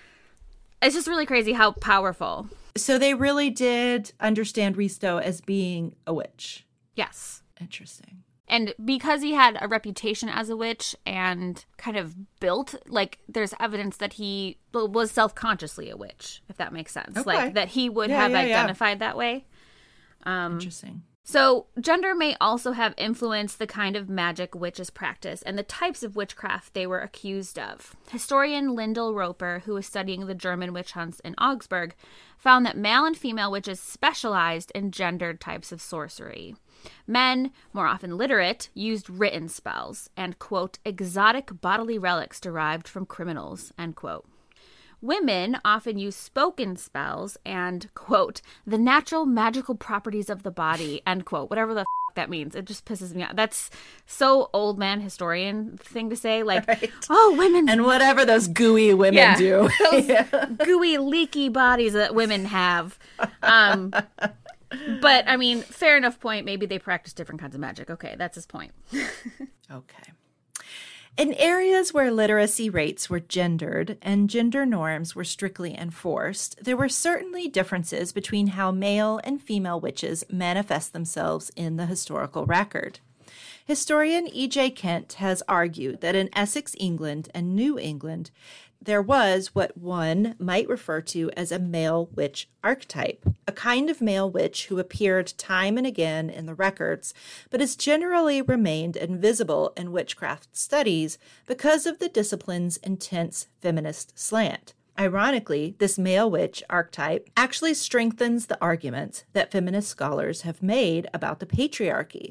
it's just really crazy how powerful. So they really did understand Risto as being a witch. Yes. Interesting. And because he had a reputation as a witch and kind of built, like, there's evidence that he was self-consciously a witch, if that makes sense. Okay. Like, that he would have identified that way. Interesting. So, gender may also have influenced the kind of magic witches practice and the types of witchcraft they were accused of. Historian Lyndall Roper, who was studying the German witch hunts in Augsburg, found that male and female witches specialized in gendered types of sorcery. Men, more often literate, used written spells and, quote, exotic bodily relics derived from criminals, end quote. Women often use spoken spells and, quote, the natural magical properties of the body, end quote, whatever the that means. It just pisses me off. That's so old man historian thing to say. Like, right. Oh, women. And whatever those gooey women do. Those gooey, leaky bodies that women have. But, I mean, fair enough point. Maybe they practice different kinds of magic. Okay, that's his point. Okay. In areas where literacy rates were gendered and gender norms were strictly enforced, there were certainly differences between how male and female witches manifest themselves in the historical record. Historian E.J. Kent has argued that in Essex, England, and New England, there was what one might refer to as a male witch archetype, a kind of male witch who appeared time and again in the records, but has generally remained invisible in witchcraft studies because of the discipline's intense feminist slant. Ironically, this male witch archetype actually strengthens the arguments that feminist scholars have made about the patriarchy.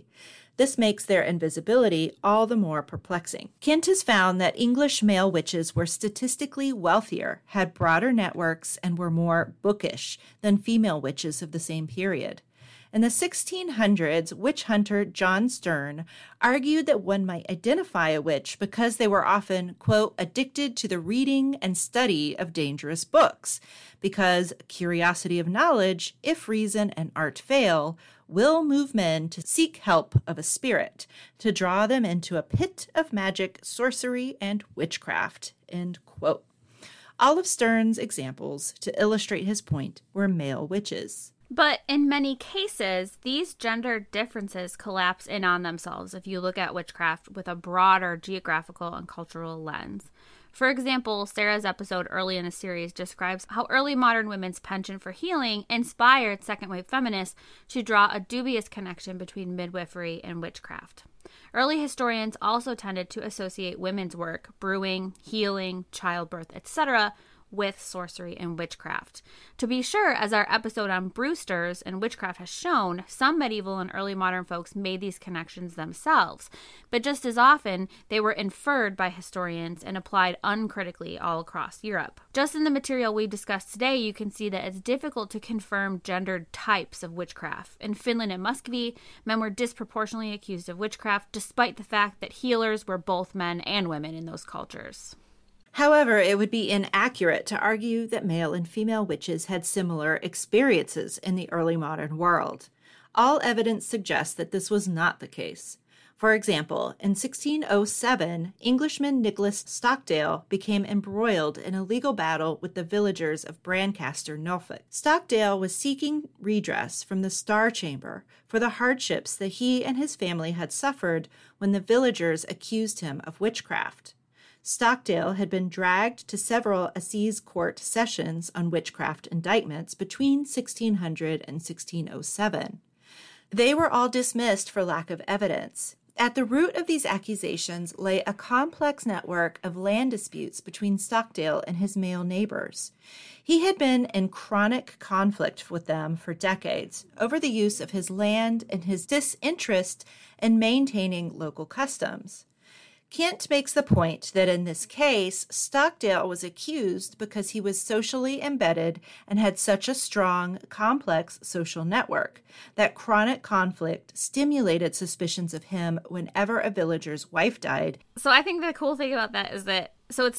This makes their invisibility all the more perplexing. Kent has found that English male witches were statistically wealthier, had broader networks, and were more bookish than female witches of the same period. In the 1600s, witch hunter John Sterne argued that one might identify a witch because they were often, quote, addicted to the reading and study of dangerous books, because curiosity of knowledge, if reason and art fail, will move men to seek help of a spirit, to draw them into a pit of magic, sorcery, and witchcraft, end quote. All of Sterne's examples, to illustrate his point, were male witches. But in many cases, these gender differences collapse in on themselves if you look at witchcraft with a broader geographical and cultural lens. For example, Sarah's episode early in the series describes how early modern women's penchant for healing inspired second-wave feminists to draw a dubious connection between midwifery and witchcraft. Early historians also tended to associate women's work, brewing, healing, childbirth, etc., with sorcery and witchcraft. To be sure, as our episode on Brewsters and witchcraft has shown, some medieval and early modern folks made these connections themselves, but just as often, they were inferred by historians and applied uncritically all across Europe. Just in the material we discussed today, you can see that it's difficult to confirm gendered types of witchcraft. In Finland and Muscovy, men were disproportionately accused of witchcraft, despite the fact that healers were both men and women in those cultures. However, it would be inaccurate to argue that male and female witches had similar experiences in the early modern world. All evidence suggests that this was not the case. For example, in 1607, Englishman Nicholas Stockdale became embroiled in a legal battle with the villagers of Brancaster, Norfolk. Stockdale was seeking redress from the Star Chamber for the hardships that he and his family had suffered when the villagers accused him of witchcraft. Stockdale had been dragged to several assize court sessions on witchcraft indictments between 1600 and 1607. They were all dismissed for lack of evidence. At the root of these accusations lay a complex network of land disputes between Stockdale and his male neighbors. He had been in chronic conflict with them for decades over the use of his land and his disinterest in maintaining local customs. Kent makes the point that in this case, Stockdale was accused because he was socially embedded and had such a strong, complex social network that chronic conflict stimulated suspicions of him whenever a villager's wife died. So I think the cool thing about that is that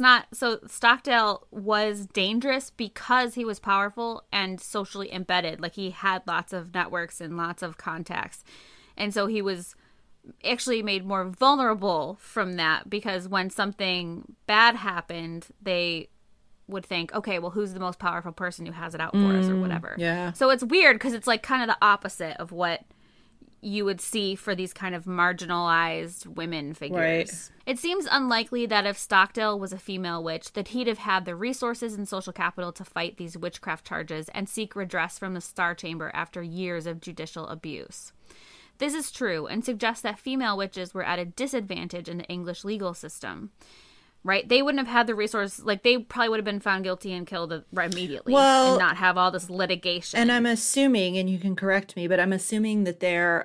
Stockdale was dangerous because he was powerful and socially embedded. Like, he had lots of networks and lots of contacts. And so he was actually made more vulnerable from that, because when something bad happened, they would think, okay, well, who's the most powerful person who has it out for us or whatever. Yeah. So it's weird because it's like kind of the opposite of what you would see for these kind of marginalized women figures. Right. It seems unlikely that if Stockdale was a female witch, that he'd have had the resources and social capital to fight these witchcraft charges and seek redress from the Star Chamber after years of judicial abuse. This is true and suggests that female witches were at a disadvantage in the English legal system, right? They wouldn't have had the resource, like they probably would have been found guilty and killed immediately and not have all this litigation. And I'm assuming, and you can correct me, but I'm assuming that their,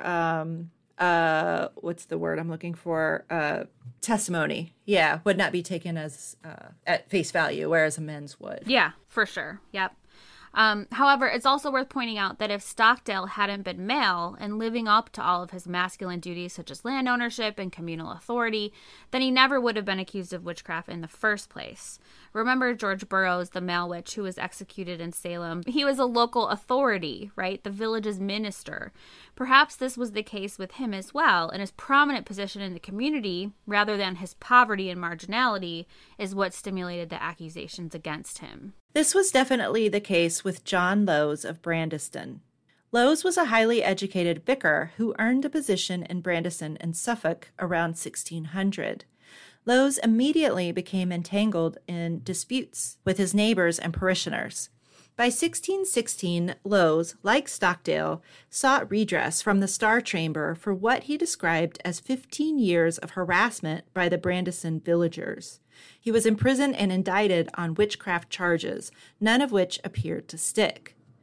what's the word I'm looking for? Testimony, would not be taken as at face value, whereas a men's would. Yeah, for sure. Yep. However, it's also worth pointing out that if Stockdale hadn't been male and living up to all of his masculine duties such as land ownership and communal authority, then he never would have been accused of witchcraft in the first place. Remember George Burroughs, the male witch who was executed in Salem? He was a local authority, right? The village's minister. Perhaps this was the case with him as well, and his prominent position in the community, rather than his poverty and marginality, is what stimulated the accusations against him. This was definitely the case with John Lowes of Brandeston. Lowes was a highly educated vicar who earned a position in Brandeston in Suffolk around 1600. Lowes immediately became entangled in disputes with his neighbors and parishioners. By 1616, Lowes, like Stockdale, sought redress from the Star Chamber for what he described as 15 years of harassment by the Brandeston villagers. He was imprisoned and indicted on witchcraft charges, none of which appeared to stick.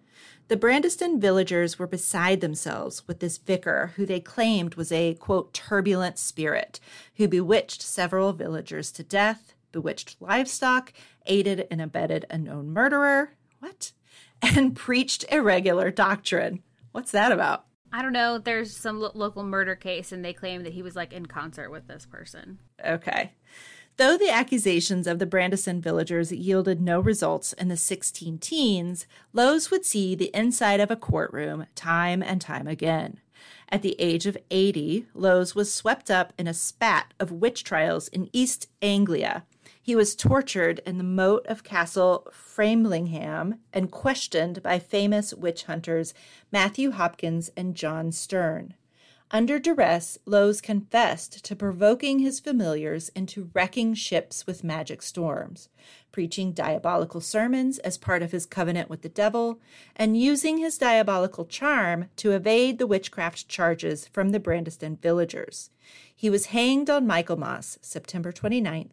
The Brandeston villagers were beside themselves with this vicar who they claimed was a, quote, turbulent spirit who bewitched several villagers to death, bewitched livestock, aided and abetted a known murderer, what? And preached irregular doctrine. What's that about? I don't know. There's some local murder case, and they claim that he was like in concert with this person. Okay. Though the accusations of the Brandeston villagers yielded no results in the 16 teens, Lowes would see the inside of a courtroom time and time again. At the age of 80, Lowes was swept up in a spat of witch trials in East Anglia. He was tortured in the moat of Castle Framlingham and questioned by famous witch hunters Matthew Hopkins and John Stern. Under duress, Lowes confessed to provoking his familiars into wrecking ships with magic storms, preaching diabolical sermons as part of his covenant with the devil, and using his diabolical charm to evade the witchcraft charges from the Brandeston villagers. He was hanged on Michaelmas, September 29th,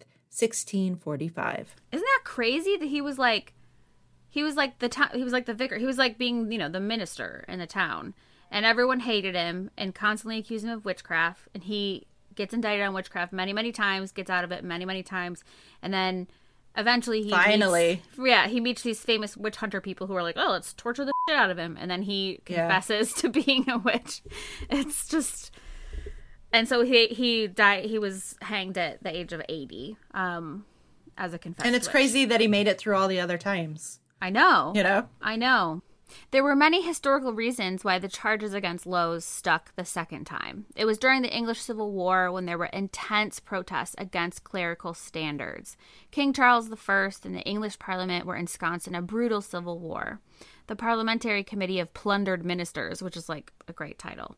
1645. Isn't that crazy that he was like the vicar. He was like being, the minister in the town. And everyone hated him and constantly accused him of witchcraft. And he gets indicted on witchcraft many, many times, gets out of it many, many times. And then eventually he meets these famous witch hunter people who are like, oh, let's torture the shit out of him. And then he confesses to being a witch. It's just... And so he died. He was hanged at the age of 80 as a confessed And it's witch. crazy that he made it through all the other times. I know. I know. There were many historical reasons why the charges against Lowes stuck the second time. It was during the English Civil War when there were intense protests against clerical standards. King Charles I and the English Parliament were ensconced in a brutal civil war. The Parliamentary Committee of Plundered Ministers, which is like a great title,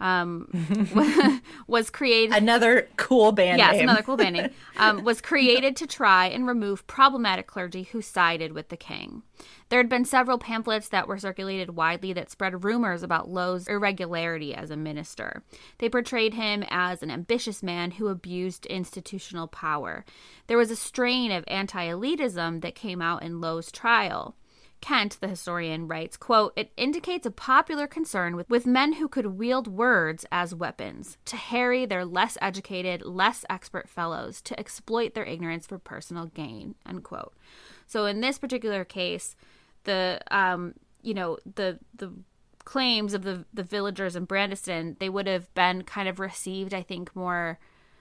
was created. Another cool band name. Yes, another cool band name. Was created to try and remove problematic clergy who sided with the king. There had been several pamphlets that were circulated widely that spread rumors about Lowes' irregularity as a minister. They portrayed him as an ambitious man who abused institutional power. There was a strain of anti-elitism that came out in Lowes' trial. Kent, the historian, writes, quote, "It indicates a popular concern with men who could wield words as weapons, to harry their less educated, less expert fellows, to exploit their ignorance for personal gain," unquote. So in this particular case, the claims of the villagers in Brandeston, they would have been kind of received, I think, more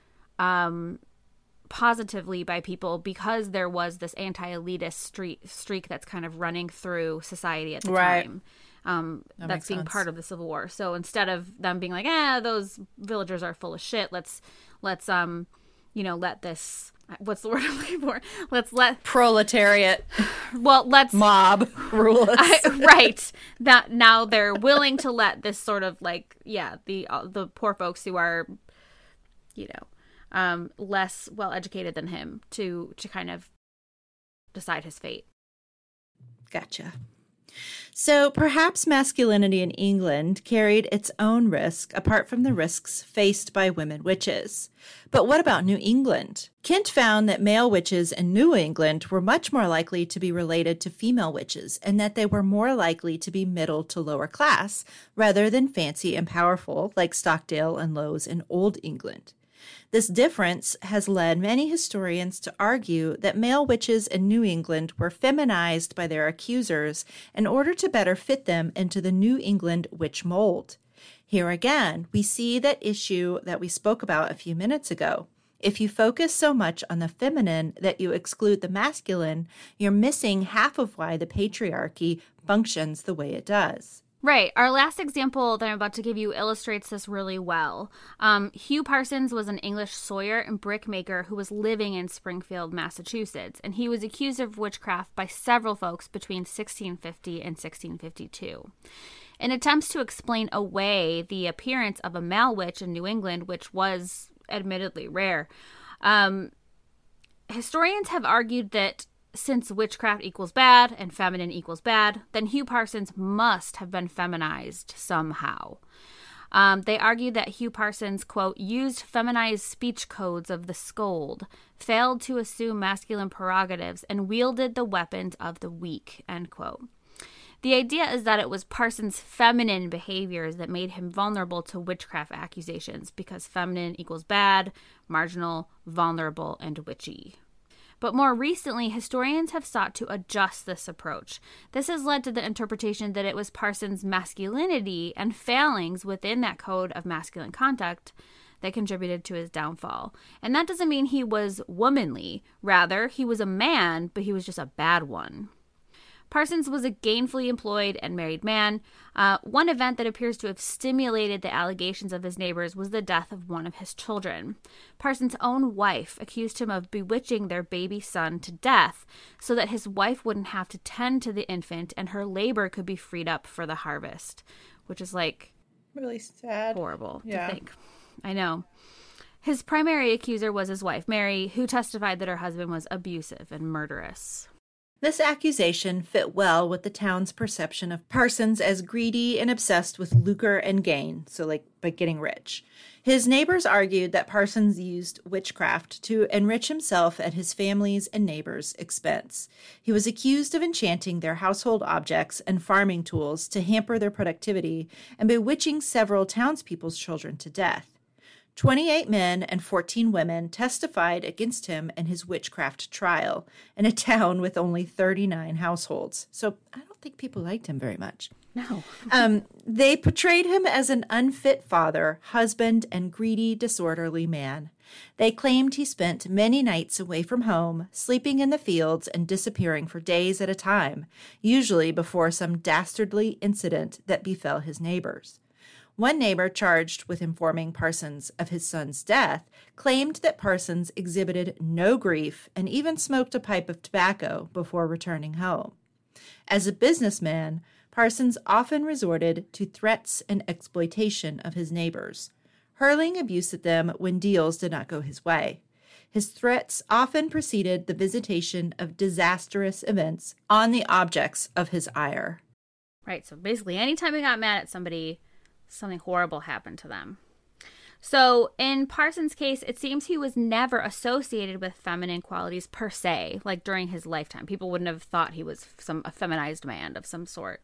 positively by people because there was this anti-elitist streak that's kind of running through society at the time. That's being part of the Civil War. So instead of them being like, those villagers are full of shit, let's let this, what's the word I'm looking for? Let's let proletariat. Well, let's mob rule us. Right. That now they're willing to let this sort of like, the poor folks who are, less well educated than him to kind of decide his fate. Gotcha. So perhaps masculinity in England carried its own risk apart from the risks faced by women witches. But what about New England? Kent found that male witches in New England were much more likely to be related to female witches and that they were more likely to be middle to lower class rather than fancy and powerful like Stockdale and Lowes in Old England. This difference has led many historians to argue that male witches in New England were feminized by their accusers in order to better fit them into the New England witch mold. Here again, we see that issue that we spoke about a few minutes ago. If you focus so much on the feminine that you exclude the masculine, you're missing half of why the patriarchy functions the way it does. Right. Our last example that I'm about to give you illustrates this really well. Hugh Parsons was an English sawyer and brickmaker who was living in Springfield, Massachusetts, and he was accused of witchcraft by several folks between 1650 and 1652. In attempts to explain away the appearance of a male witch in New England, which was admittedly rare, historians have argued that since witchcraft equals bad and feminine equals bad, then Hugh Parsons must have been feminized somehow. They argued that Hugh Parsons, quote, used feminized speech codes of the scold, failed to assume masculine prerogatives, and wielded the weapons of the weak, end quote. The idea is that it was Parsons' feminine behaviors that made him vulnerable to witchcraft accusations, because feminine equals bad, marginal, vulnerable, and witchy. But more recently, historians have sought to adjust this approach. This has led to the interpretation that it was Parsons' masculinity and failings within that code of masculine conduct that contributed to his downfall. And that doesn't mean he was womanly. Rather, he was a man, but he was just a bad one. Parsons was a gainfully employed and married man. One event that appears to have stimulated the allegations of his neighbors was the death of one of his children. Parsons' own wife accused him of bewitching their baby son to death so that his wife wouldn't have to tend to the infant and her labor could be freed up for the harvest, which is like really sad. Horrible to think. I know. His primary accuser was his wife, Mary, who testified that her husband was abusive and murderous. This accusation fit well with the town's perception of Parsons as greedy and obsessed with lucre and gain, so like by getting rich. His neighbors argued that Parsons used witchcraft to enrich himself at his family's and neighbors' expense. He was accused of enchanting their household objects and farming tools to hamper their productivity and bewitching several townspeople's children to death. 28 men and 14 women testified against him in his witchcraft trial in a town with only 39 households. So I don't think people liked him very much. No. They portrayed him as an unfit father, husband, and greedy, disorderly man. They claimed he spent many nights away from home, sleeping in the fields and disappearing for days at a time, usually before some dastardly incident that befell his neighbors. One neighbor charged with informing Parsons of his son's death claimed that Parsons exhibited no grief and even smoked a pipe of tobacco before returning home. As a businessman, Parsons often resorted to threats and exploitation of his neighbors, hurling abuse at them when deals did not go his way. His threats often preceded the visitation of disastrous events on the objects of his ire. Right, so basically anytime he got mad at somebody, something horrible happened to them. So in Parsons' case, it seems he was never associated with feminine qualities per se, like during his lifetime. People wouldn't have thought he was a feminized man of some sort.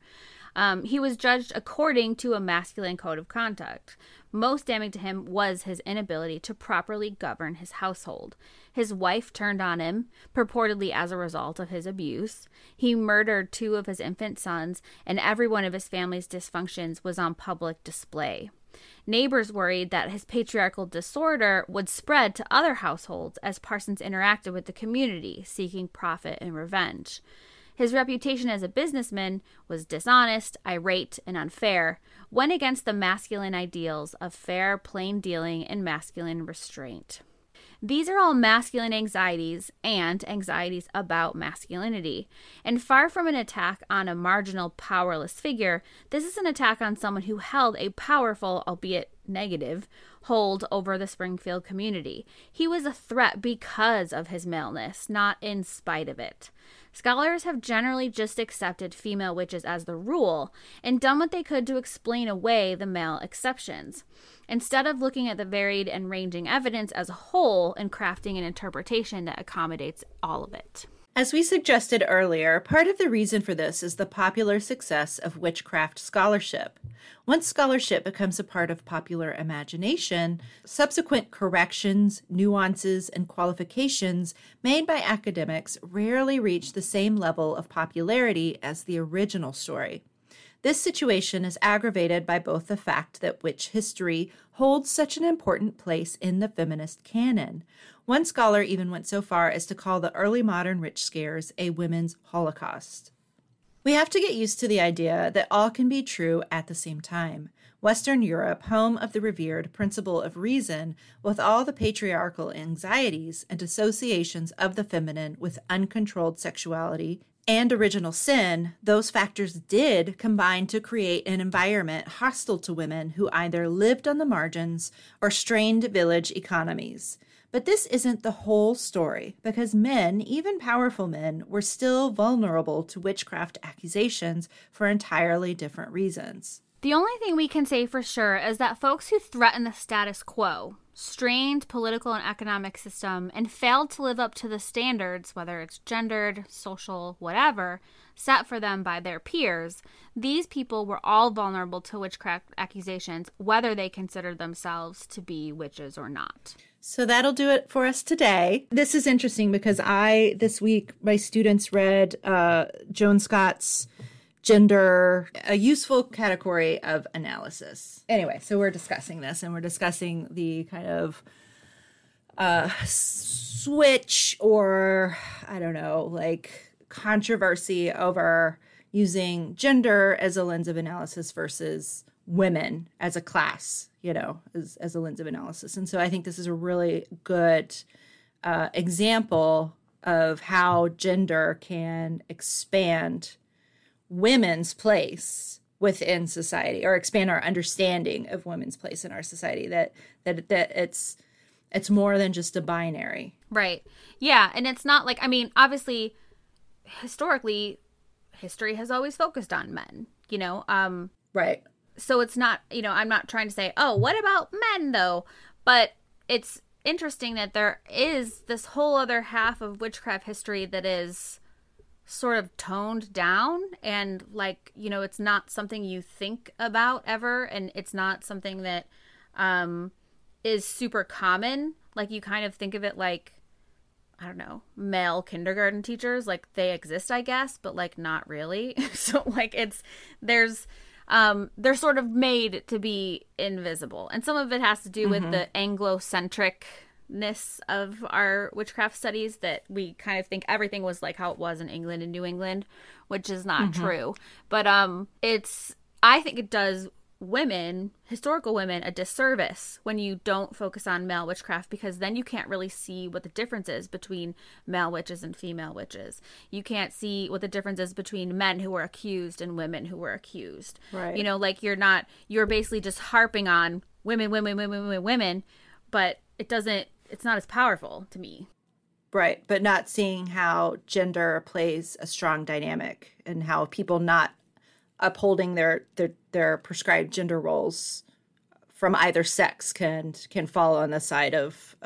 He was judged according to a masculine code of conduct. Most damning to him was his inability to properly govern his household. His wife turned on him, purportedly as a result of his abuse. He murdered 2 of his infant sons, and every one of his family's dysfunctions was on public display. Neighbors worried that his patriarchal disorder would spread to other households as Parsons interacted with the community, seeking profit and revenge. His reputation as a businessman was dishonest, irate, and unfair, went against the masculine ideals of fair, plain dealing and masculine restraint. These are all masculine anxieties and anxieties about masculinity. And far from an attack on a marginal, powerless figure, this is an attack on someone who held a powerful, albeit negative, hold over the Springfield community. He was a threat because of his maleness, not in spite of it. Scholars have generally just accepted female witches as the rule and done what they could to explain away the male exceptions, instead of looking at the varied and ranging evidence as a whole and crafting an interpretation that accommodates all of it. As we suggested earlier, part of the reason for this is the popular success of witchcraft scholarship. Once scholarship becomes a part of popular imagination, subsequent corrections, nuances, and qualifications made by academics rarely reach the same level of popularity as the original story. This situation is aggravated by both the fact that witch history holds such an important place in the feminist canon. One scholar even went so far as to call the early modern witch scares a women's holocaust. We have to get used to the idea that all can be true at the same time. Western Europe, home of the revered principle of reason, with all the patriarchal anxieties and associations of the feminine with uncontrolled sexuality and original sin, those factors did combine to create an environment hostile to women who either lived on the margins or strained village economies. But this isn't the whole story, because men, even powerful men, were still vulnerable to witchcraft accusations for entirely different reasons. The only thing we can say for sure is that folks who threaten the status quo, strained political and economic system, and failed to live up to the standards, whether it's gendered, social, whatever, set for them by their peers, these people were all vulnerable to witchcraft accusations, whether they considered themselves to be witches or not. So that'll do it for us today. This is interesting because this week, my students read Joan Scott's Gender, a useful category of analysis. Anyway, so we're discussing this, and we're discussing the kind of switch or, I don't know, like controversy over using gender as a lens of analysis versus women as a class, you know, as a lens of analysis. And so I think this is a really good example of how gender can expand women's place within society, or expand our understanding of women's place in our society, that it's more than just a binary. Right. Yeah. And it's not like, I mean, obviously, historically, history has always focused on men, you know? Right. So it's not, you know, I'm not trying to say, oh, what about men though? But it's interesting that there is this whole other half of witchcraft history that is sort of toned down, and like, you know, it's not something you think about ever, and it's not something that is super common. Like, you kind of think of it like, I don't know, male kindergarten teachers, like they exist, I guess, but like not really. So like they're sort of made to be invisible, and some of it has to do with the Anglo-centric of our witchcraft studies, that we kind of think everything was like how it was in England and New England, which is not true. But I think it does historical women, a disservice when you don't focus on male witchcraft, because then you can't really see what the difference is between male witches and female witches. You can't see what the difference is between men who were accused and women who were accused. Right. You know, like you're basically just harping on women, but it's not as powerful to me. Right, but not seeing how gender plays a strong dynamic, and how people not upholding their prescribed gender roles from either sex can fall on the side of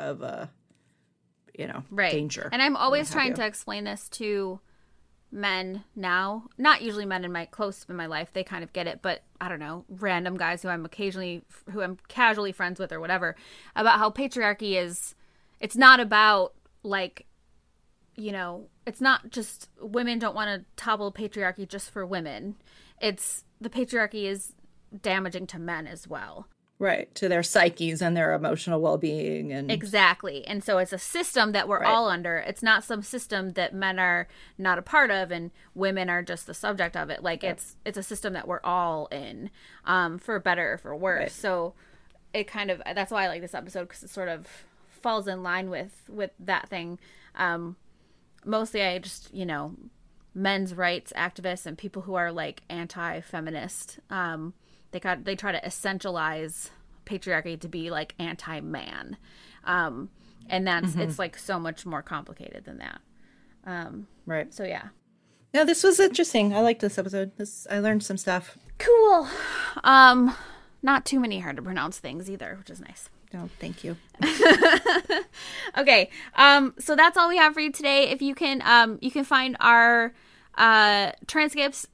danger. And I'm always trying to explain this to men now, not usually men in my life, they kind of get it, but I don't know, random guys who I'm casually friends with or whatever, about how patriarchy it's not about like, you know, it's not just women don't want to topple patriarchy just for women. It's the patriarchy is damaging to men as well. Right, to their psyches and their emotional well-being. And exactly. And so it's a system that we're all under. It's not some system that men are not a part of and women are just the subject of it. Like it's a system that we're all in, for better or for worse. Right. So it kind of, that's why I like this episode, because it sort of falls in line with that thing. Mostly I just, you know, men's rights activists and people who are like anti-feminist, they try to essentialize patriarchy to be like anti-man. And that's, it's like so much more complicated than that. Right. So yeah. No, this was interesting. I liked this episode. I learned some stuff. Cool. Not too many hard to pronounce things either, which is nice. No, thank you. Okay. So that's all we have for you today. If you can find our transcripts.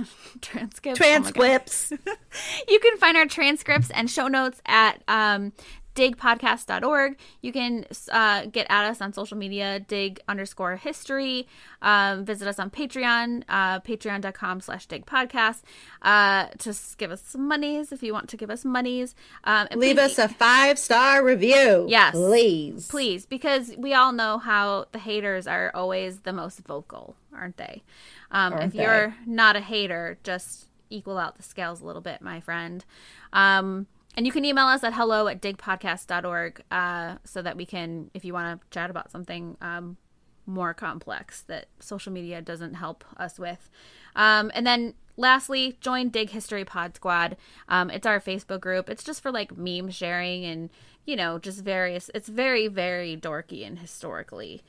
You can find our transcripts and show notes at digpodcast.org. You can get at us on social media, dig_history. Visit us on Patreon, patreon.com/digpodcast. Just give us some monies if you want to give us monies. And leave us a 5-star review. Yes. Please, because we all know how the haters are always the most vocal, aren't they? If you're not a hater, just equal out the scales a little bit, my friend. And you can email us at hello@digpodcast.org, so that we can, if you want to chat about something more complex that social media doesn't help us with. And then lastly, join Dig History Pod Squad. It's our Facebook group. It's just for like meme sharing and, you know, just various, it's very, very dorky and historically,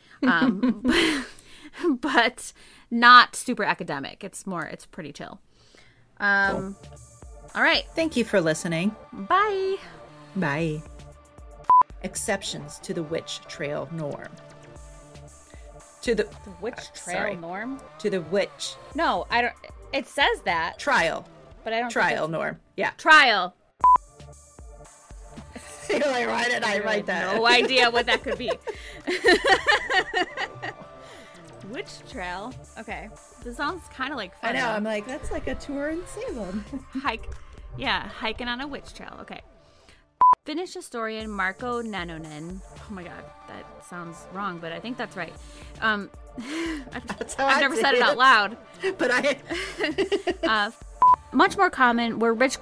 but not super academic. It's pretty chill. Cool. All right. Thank you for listening. Bye. Bye. Exceptions to the witch trail norm. To the Witch trail sorry. norm? To the witch No, I don't. It says that, trial. but I don't. Trial norm. Yeah. Trial. You're like, why did I write that? No idea what that could be. Witch trail. Okay. This sounds kind of like I fun. know. I'm like, that's like a tour in Salem. Hike. Yeah, hiking on a witch trail. Okay. Finnish historian Marko Nanonen. Oh my god, that sounds wrong, but I think that's right. I've never said it out loud. But I. Much more common were rich.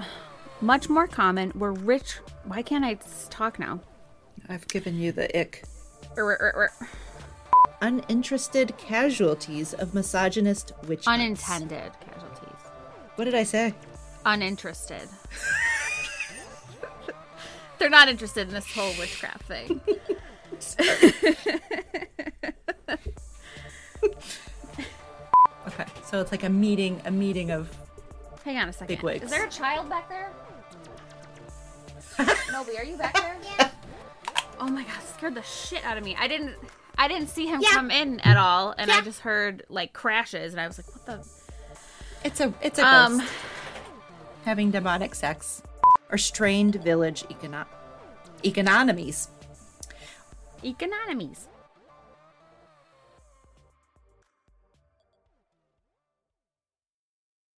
Why can't I talk now? I've given you the ick. Er. Uninterested casualties of misogynist witch hunts. Unintended casualties. What did I say? Uninterested. They're not interested in this whole witchcraft thing. Okay, so it's like a meeting of. Hang on a second. Bigwigs. Is there a child back there? Nobi, are you back there? Yeah. Oh my god, scared the shit out of me. I didn't see him come in at all, and I just heard like crashes, and I was like, what the? It's a ghost having demonic sex or strained village economies. Economies.